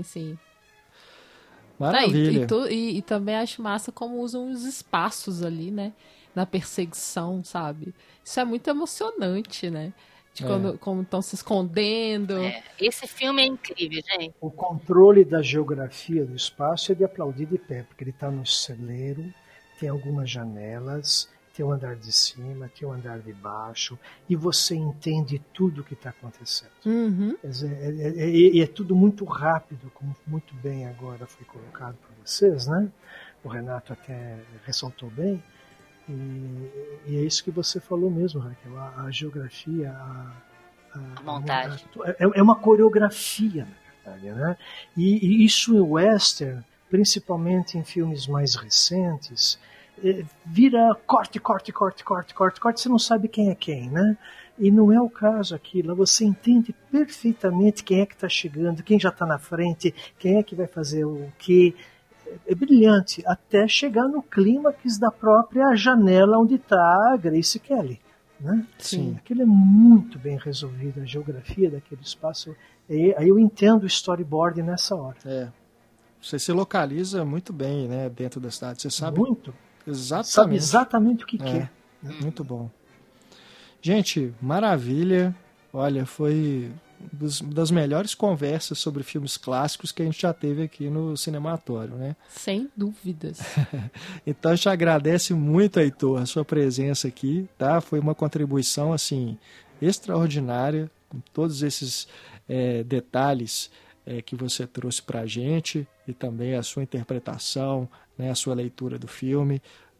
Maravilha. E também acho massa como usam os espaços ali, né? Na perseguição, sabe? Isso é muito emocionante, né? De como estão se escondendo. Esse filme é incrível, gente. O controle da geografia do espaço é de aplaudir de pé, porque ele está no celeiro, tem algumas janelas, tem o andar de cima, tem o andar de baixo, e você entende tudo o que está acontecendo. Quer dizer, é tudo muito rápido, como muito bem agora foi colocado por vocês, né? O Renato até ressaltou bem. E é isso que você falou mesmo, Raquel, a geografia, a montagem. É uma coreografia, na verdade, né? E isso em western, principalmente em filmes mais recentes, vira corte, você não sabe quem é quem, né? E não é o caso aqui, lá você entende perfeitamente quem é que está chegando, quem já está na frente, quem é que vai fazer o quê. É brilhante, até chegar no clímax da própria janela onde está a Grace Kelly, né? Sim. Aquilo é muito bem resolvido, a geografia daquele espaço. Aí eu entendo o storyboard nessa hora. Você se localiza muito bem, né, dentro da cidade. Você sabe muito. Exatamente. Sabe exatamente o que quer. Muito bom. Gente, maravilha. Olha, foi das melhores conversas sobre filmes clássicos que a gente já teve aqui no Cinematório, né? Sem dúvidas. Então a gente agradece muito, Heitor, a sua presença aqui, tá? Foi uma contribuição, assim, extraordinária, com todos esses detalhes que você trouxe pra gente e também a sua interpretação, né, a sua leitura do filme,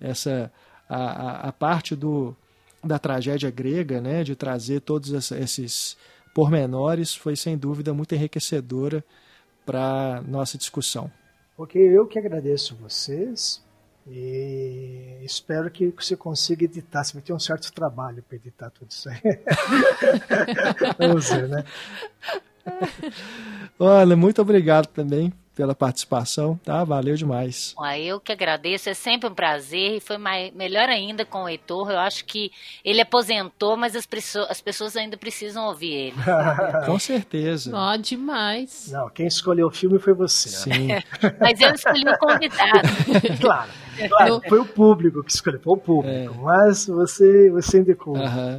a parte da tragédia grega, né, de trazer todos esses pormenores, foi sem dúvida muito enriquecedora para nossa discussão. Ok, eu que agradeço vocês e espero que você consiga editar. Você vai ter um certo trabalho para editar tudo isso aí. Vamos ver, né? Olha, muito obrigado também pela participação, tá? Valeu demais. Eu que agradeço, é sempre um prazer e foi melhor ainda com o Heitor. Eu acho que ele aposentou, mas as pessoas ainda precisam ouvir ele. Com certeza. Demais. Não, quem escolheu o filme foi você. Sim. Né? Mas eu escolhi o convidado. Claro, foi o público que escolheu, foi o público, mas você indicou.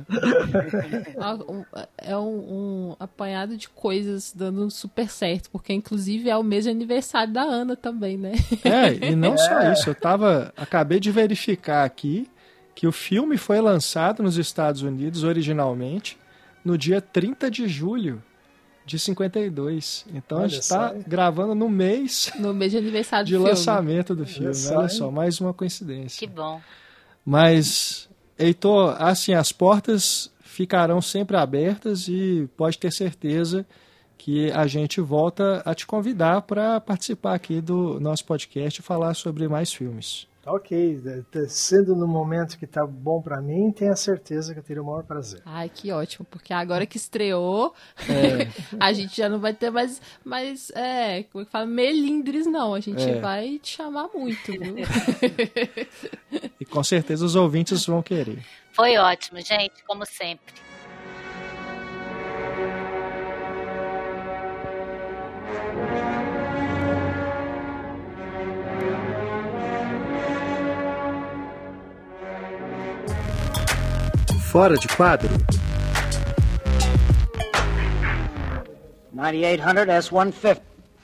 É um apanhado de coisas dando super certo, porque inclusive é o mês de aniversário da Ana também, né? E não só isso, acabei de verificar aqui que o filme foi lançado nos Estados Unidos originalmente no dia 30 de julho de 52. Então a gente está gravando no mês de aniversário de lançamento do filme. Olha só, mais uma coincidência. Que bom. Mas, Heitor, assim, as portas ficarão sempre abertas e pode ter certeza que a gente volta a te convidar para participar aqui do nosso podcast e falar sobre mais filmes. Ok, sendo no momento que tá bom para mim, tenha certeza que eu teria o maior prazer. Ai, que ótimo, porque agora que estreou, a gente já não vai ter mais como é que fala, melindres não, a gente vai te chamar muito, viu? E com certeza os ouvintes vão querer. Foi ótimo, gente, como sempre. Fora de Quadro. 9800 S150.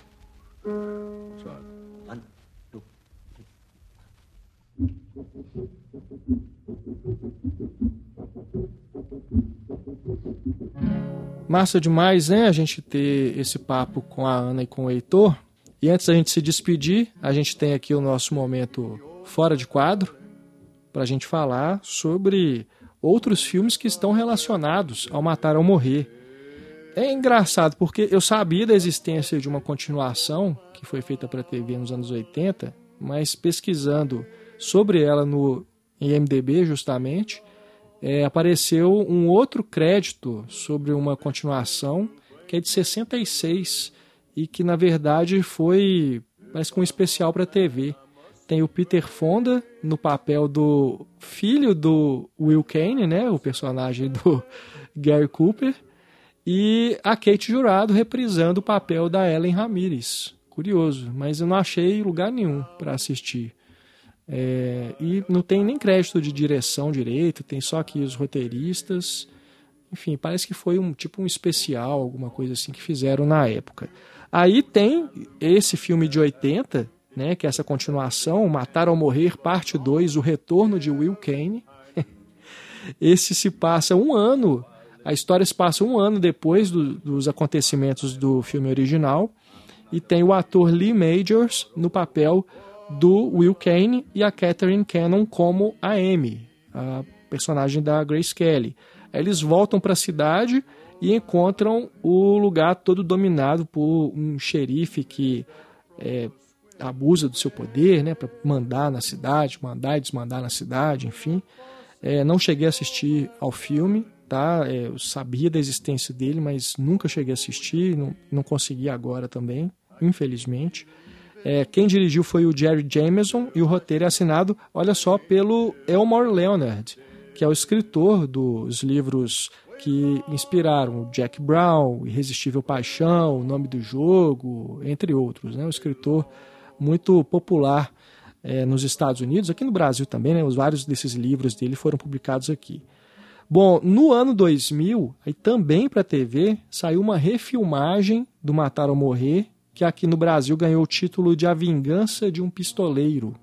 Massa demais, né? A gente ter esse papo com a Ana e com o Heitor. E antes da gente se despedir, a gente tem aqui o nosso momento Fora de Quadro, para a gente falar sobre outros filmes que estão relacionados ao Matar ou Morrer. É engraçado, porque eu sabia da existência de uma continuação que foi feita para a TV nos anos 80, mas pesquisando sobre ela no IMDb, justamente, apareceu um outro crédito sobre uma continuação que é de 66 e que, na verdade, foi, parece que um especial para a TV. Tem o Peter Fonda no papel do filho do Will Kane, né, o personagem do Gary Cooper, e a Kate Jurado reprisando o papel da Ellen Ramirez. Curioso, mas eu não achei lugar nenhum para assistir. E não tem nem crédito de direção direito, tem só aqui os roteiristas. Enfim, parece que foi um especial, alguma coisa assim que fizeram na época. Aí tem esse filme de 80, né, que é essa continuação, Matar ou Morrer, parte 2, O Retorno de Will Kane. Esse se passa um ano, a história se passa um ano depois dos acontecimentos do filme original, e tem o ator Lee Majors no papel do Will Kane e a Catherine Cannon como a Amy, a personagem da Grace Kelly. Aí eles voltam para a cidade e encontram o lugar todo dominado por um xerife que abusa do seu poder, né, para mandar na cidade, mandar e desmandar na cidade, enfim. Não cheguei a assistir ao filme, tá? Eu sabia da existência dele, mas nunca cheguei a assistir, não consegui agora também, infelizmente. Quem dirigiu foi o Jerry Jameson e o roteiro é assinado, olha só, pelo Elmore Leonard, que é o escritor dos livros que inspiraram o Jack Brown, Irresistível Paixão, O Nome do Jogo, entre outros, né? Um escritor muito popular nos Estados Unidos, aqui no Brasil também, né? Vários desses livros dele foram publicados aqui. Bom, no ano 2000, aí também para a TV, saiu uma refilmagem do Matar ou Morrer, que aqui no Brasil ganhou o título de A Vingança de um Pistoleiro.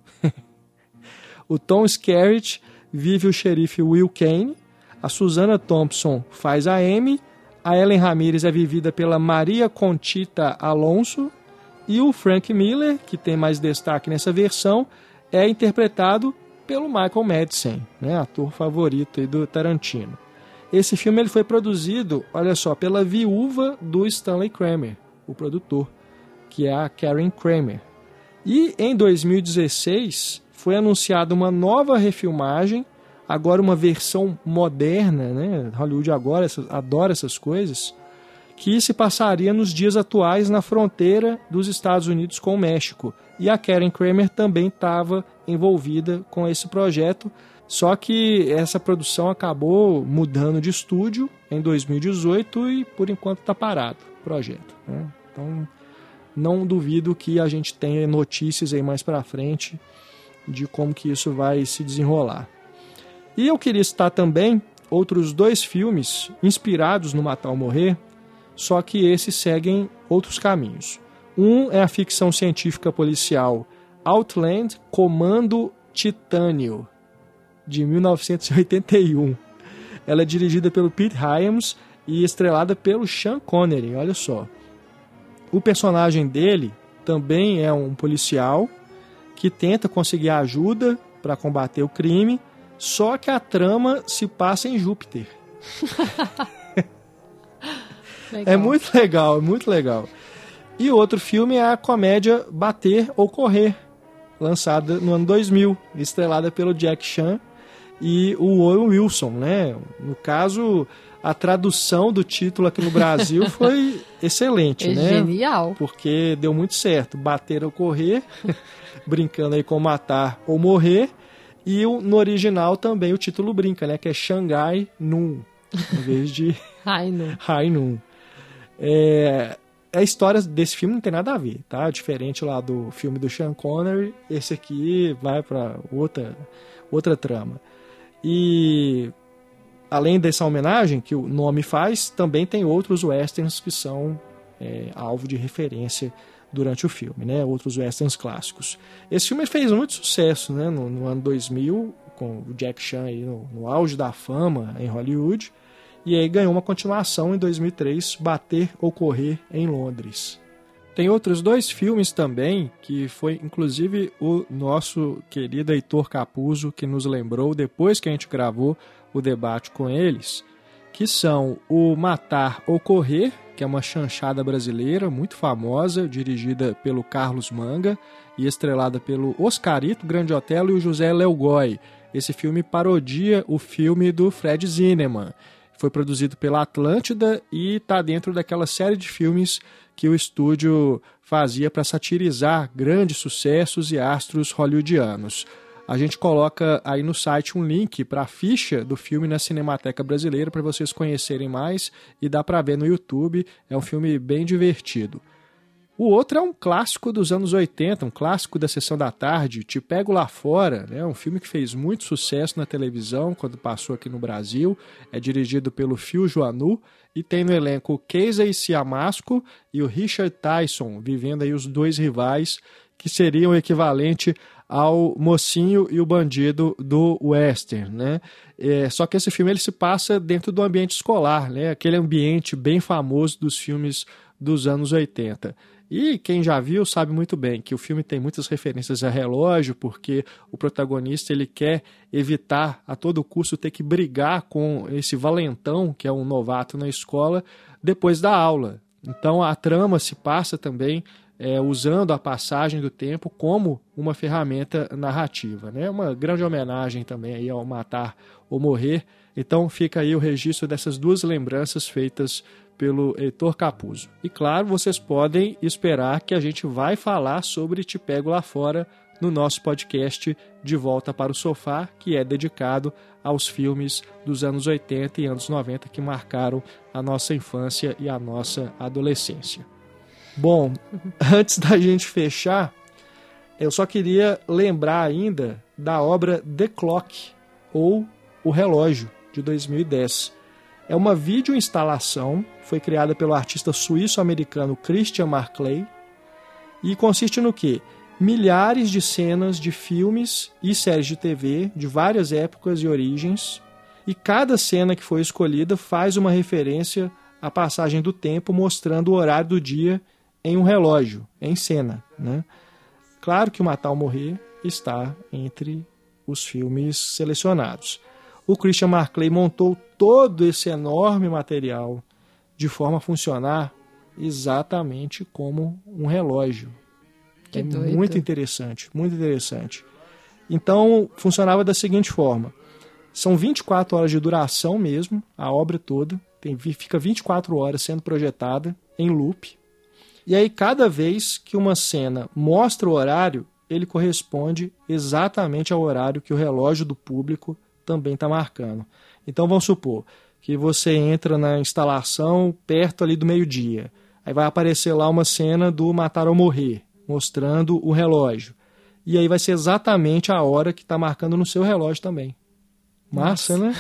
O Tom Skerritt vive o xerife Will Kane, a Susana Thompson faz a Amy, a Ellen Ramirez é vivida pela Maria Conchita Alonso e o Frank Miller, que tem mais destaque nessa versão, é interpretado pelo Michael Madsen, né, ator favorito aí do Tarantino. Esse filme ele foi produzido, olha só, pela viúva do Stanley Kramer, o produtor, que é a Karen Kramer. E em 2016 foi anunciada uma nova refilmagem, agora uma versão moderna, né? Hollywood agora adora essas coisas, que se passaria nos dias atuais na fronteira dos Estados Unidos com o México. E a Karen Kramer também estava envolvida com esse projeto, só que essa produção acabou mudando de estúdio em 2018 e por enquanto está parado o projeto, né? Então não duvido que a gente tenha notícias aí mais para frente de como que isso vai se desenrolar. E eu queria citar também outros 2 filmes inspirados no Matar ou Morrer, só que esses seguem outros caminhos. Um é a ficção científica policial Outland, Comando Titânio, de 1981. Ela é dirigida pelo Pete Hyams e estrelada pelo Sean Connery, olha só. O personagem dele também é um policial que tenta conseguir ajuda para combater o crime, só que a trama se passa em Júpiter. É muito legal, é muito legal. E outro filme é a comédia Bater ou Correr, lançada no ano 2000, estrelada pelo Jack Chan e o Owen Wilson, né? No caso, a tradução do título aqui no Brasil foi excelente, né? Genial. Porque deu muito certo. Bater ou correr, brincando aí com matar ou morrer. E no original também o título brinca, né? Que é Shanghai Noon, em vez de High Noon. A história desse filme não tem nada a ver, tá? Diferente lá do filme do Sean Connery, esse aqui vai para outra trama. E além dessa homenagem que o nome faz, também tem outros westerns que são alvo de referência durante o filme, né? Outros westerns clássicos. Esse filme fez muito sucesso, né? No ano 2000, com o Jack Chan aí no auge da fama em Hollywood, e aí ganhou uma continuação em 2003, Bater ou Correr, em Londres. Tem outros 2 filmes também, que foi inclusive o nosso querido Heitor Capuzzo que nos lembrou depois que a gente gravou o debate com eles, que são o Matar ou Correr, que é uma chanchada brasileira muito famosa, dirigida pelo Carlos Manga e estrelada pelo Oscarito, Grande Otelo e o José Léo Goy. Esse filme parodia o filme do Fred Zinnemann. Foi produzido pela Atlântida e está dentro daquela série de filmes que o estúdio fazia para satirizar grandes sucessos e astros hollywoodianos. A gente coloca aí no site um link para a ficha do filme na Cinemateca Brasileira para vocês conhecerem mais, e dá para ver no YouTube. É um filme bem divertido. O outro é um clássico dos anos 80, um clássico da Sessão da Tarde, Te Pego Lá Fora, né? Um filme que fez muito sucesso na televisão quando passou aqui no Brasil. É dirigido pelo Phil Joannou e tem no elenco Casey Siamasco e o Richard Tyson, vivendo aí os 2 rivais que seriam o equivalente ao mocinho e o bandido do western, né? Só que esse filme ele se passa dentro do ambiente escolar, né? Aquele ambiente bem famoso dos filmes dos anos 80. E quem já viu sabe muito bem que o filme tem muitas referências a relógio, porque o protagonista ele quer evitar a todo custo ter que brigar com esse valentão, que é um novato na escola, depois da aula. Então a trama se passa também usando a passagem do tempo como uma ferramenta narrativa, né? Uma grande homenagem também aí ao Matar ou Morrer. Então fica aí o registro dessas 2 lembranças feitas pelo Heitor Capuzzo. E claro, vocês podem esperar que a gente vai falar sobre Te Pego Lá Fora no nosso podcast De Volta para o Sofá, que é dedicado aos filmes dos anos 80 e anos 90 que marcaram a nossa infância e a nossa adolescência. Bom, antes da gente fechar, eu só queria lembrar ainda da obra The Clock, ou O Relógio, de 2010. É uma videoinstalação, foi criada pelo artista suíço-americano Christian Marclay, e consiste no quê? Milhares de cenas de filmes e séries de TV de várias épocas e origens, e cada cena que foi escolhida faz uma referência à passagem do tempo, mostrando o horário do dia em um relógio, em cena, né? Claro que o Matar ou Morrer está entre os filmes selecionados. O Christian Marclay montou todo esse enorme material de forma a funcionar exatamente como um relógio. É muito interessante, muito interessante. Então, funcionava da seguinte forma. São 24 horas de duração mesmo, a obra toda. Fica 24 horas sendo projetada em loop. E aí, cada vez que uma cena mostra o horário, ele corresponde exatamente ao horário que o relógio do público também está marcando. Então, vamos supor que você entra na instalação perto ali do meio-dia. Aí vai aparecer lá uma cena do Matar ou Morrer, mostrando o relógio. E aí vai ser exatamente a hora que está marcando no seu relógio também. Massa, né?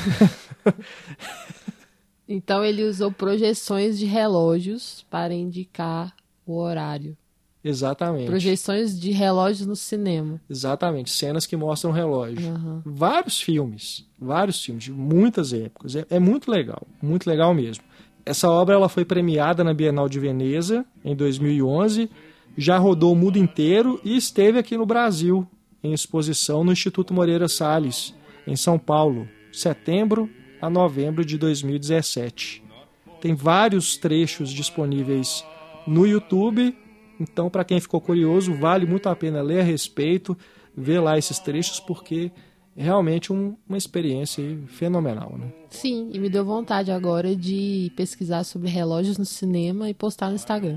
Então, ele usou projeções de relógios para indicar o horário. Exatamente. Projeções de relógios no cinema. Exatamente, cenas que mostram o relógio. Uhum. Vários filmes de muitas épocas. É muito legal mesmo. Essa obra ela foi premiada na Bienal de Veneza em 2011, já rodou o mundo inteiro e esteve aqui no Brasil, em exposição no Instituto Moreira Salles, em São Paulo, setembro a novembro de 2017. Tem vários trechos disponíveis no YouTube, então para quem ficou curioso, vale muito a pena ler a respeito, ver lá esses trechos, porque é realmente uma experiência fenomenal, né? Sim, e me deu vontade agora de pesquisar sobre relógios no cinema e postar no Instagram.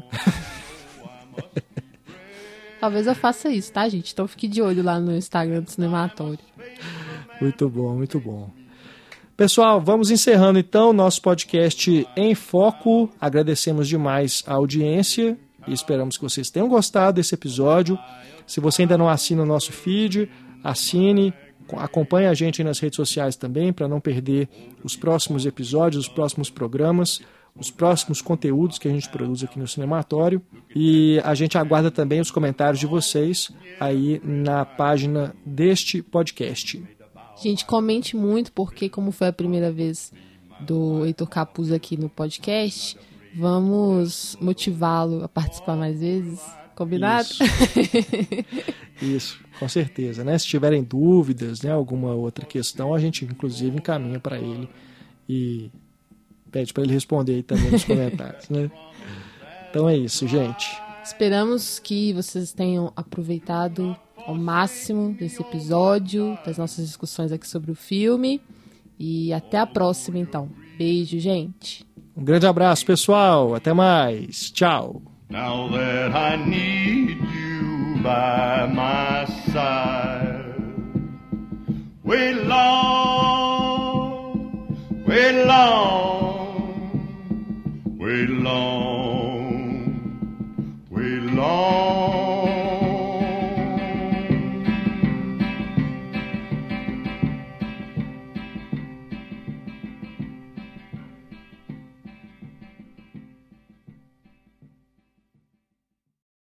Talvez eu faça isso, tá, gente? Então fique de olho lá no Instagram do Cinematório. Muito bom, muito bom. Pessoal, vamos encerrando então o nosso podcast em foco. Agradecemos demais a audiência e esperamos que vocês tenham gostado desse episódio. Se você ainda não assina o nosso feed, assine, Acompanhe a gente aí nas redes sociais também, para não perder os próximos episódios, os próximos programas, os próximos conteúdos que a gente produz aqui no Cinematório. E a gente aguarda também os comentários de vocês aí na página deste podcast. Gente, comente muito, porque como foi a primeira vez do Heitor Capuz aqui no podcast, vamos motivá-lo a participar mais vezes. Combinado? Isso, com certeza, né? Se tiverem dúvidas, né, alguma outra questão, a gente inclusive encaminha para ele e pede para ele responder aí também nos comentários, né? Então é isso, gente. Esperamos que vocês tenham aproveitado ao máximo desse episódio, das nossas discussões aqui sobre o filme. E até a próxima, então. Beijo, gente. Um grande abraço, pessoal. Até mais. Tchau. Now that I need you by my side, we long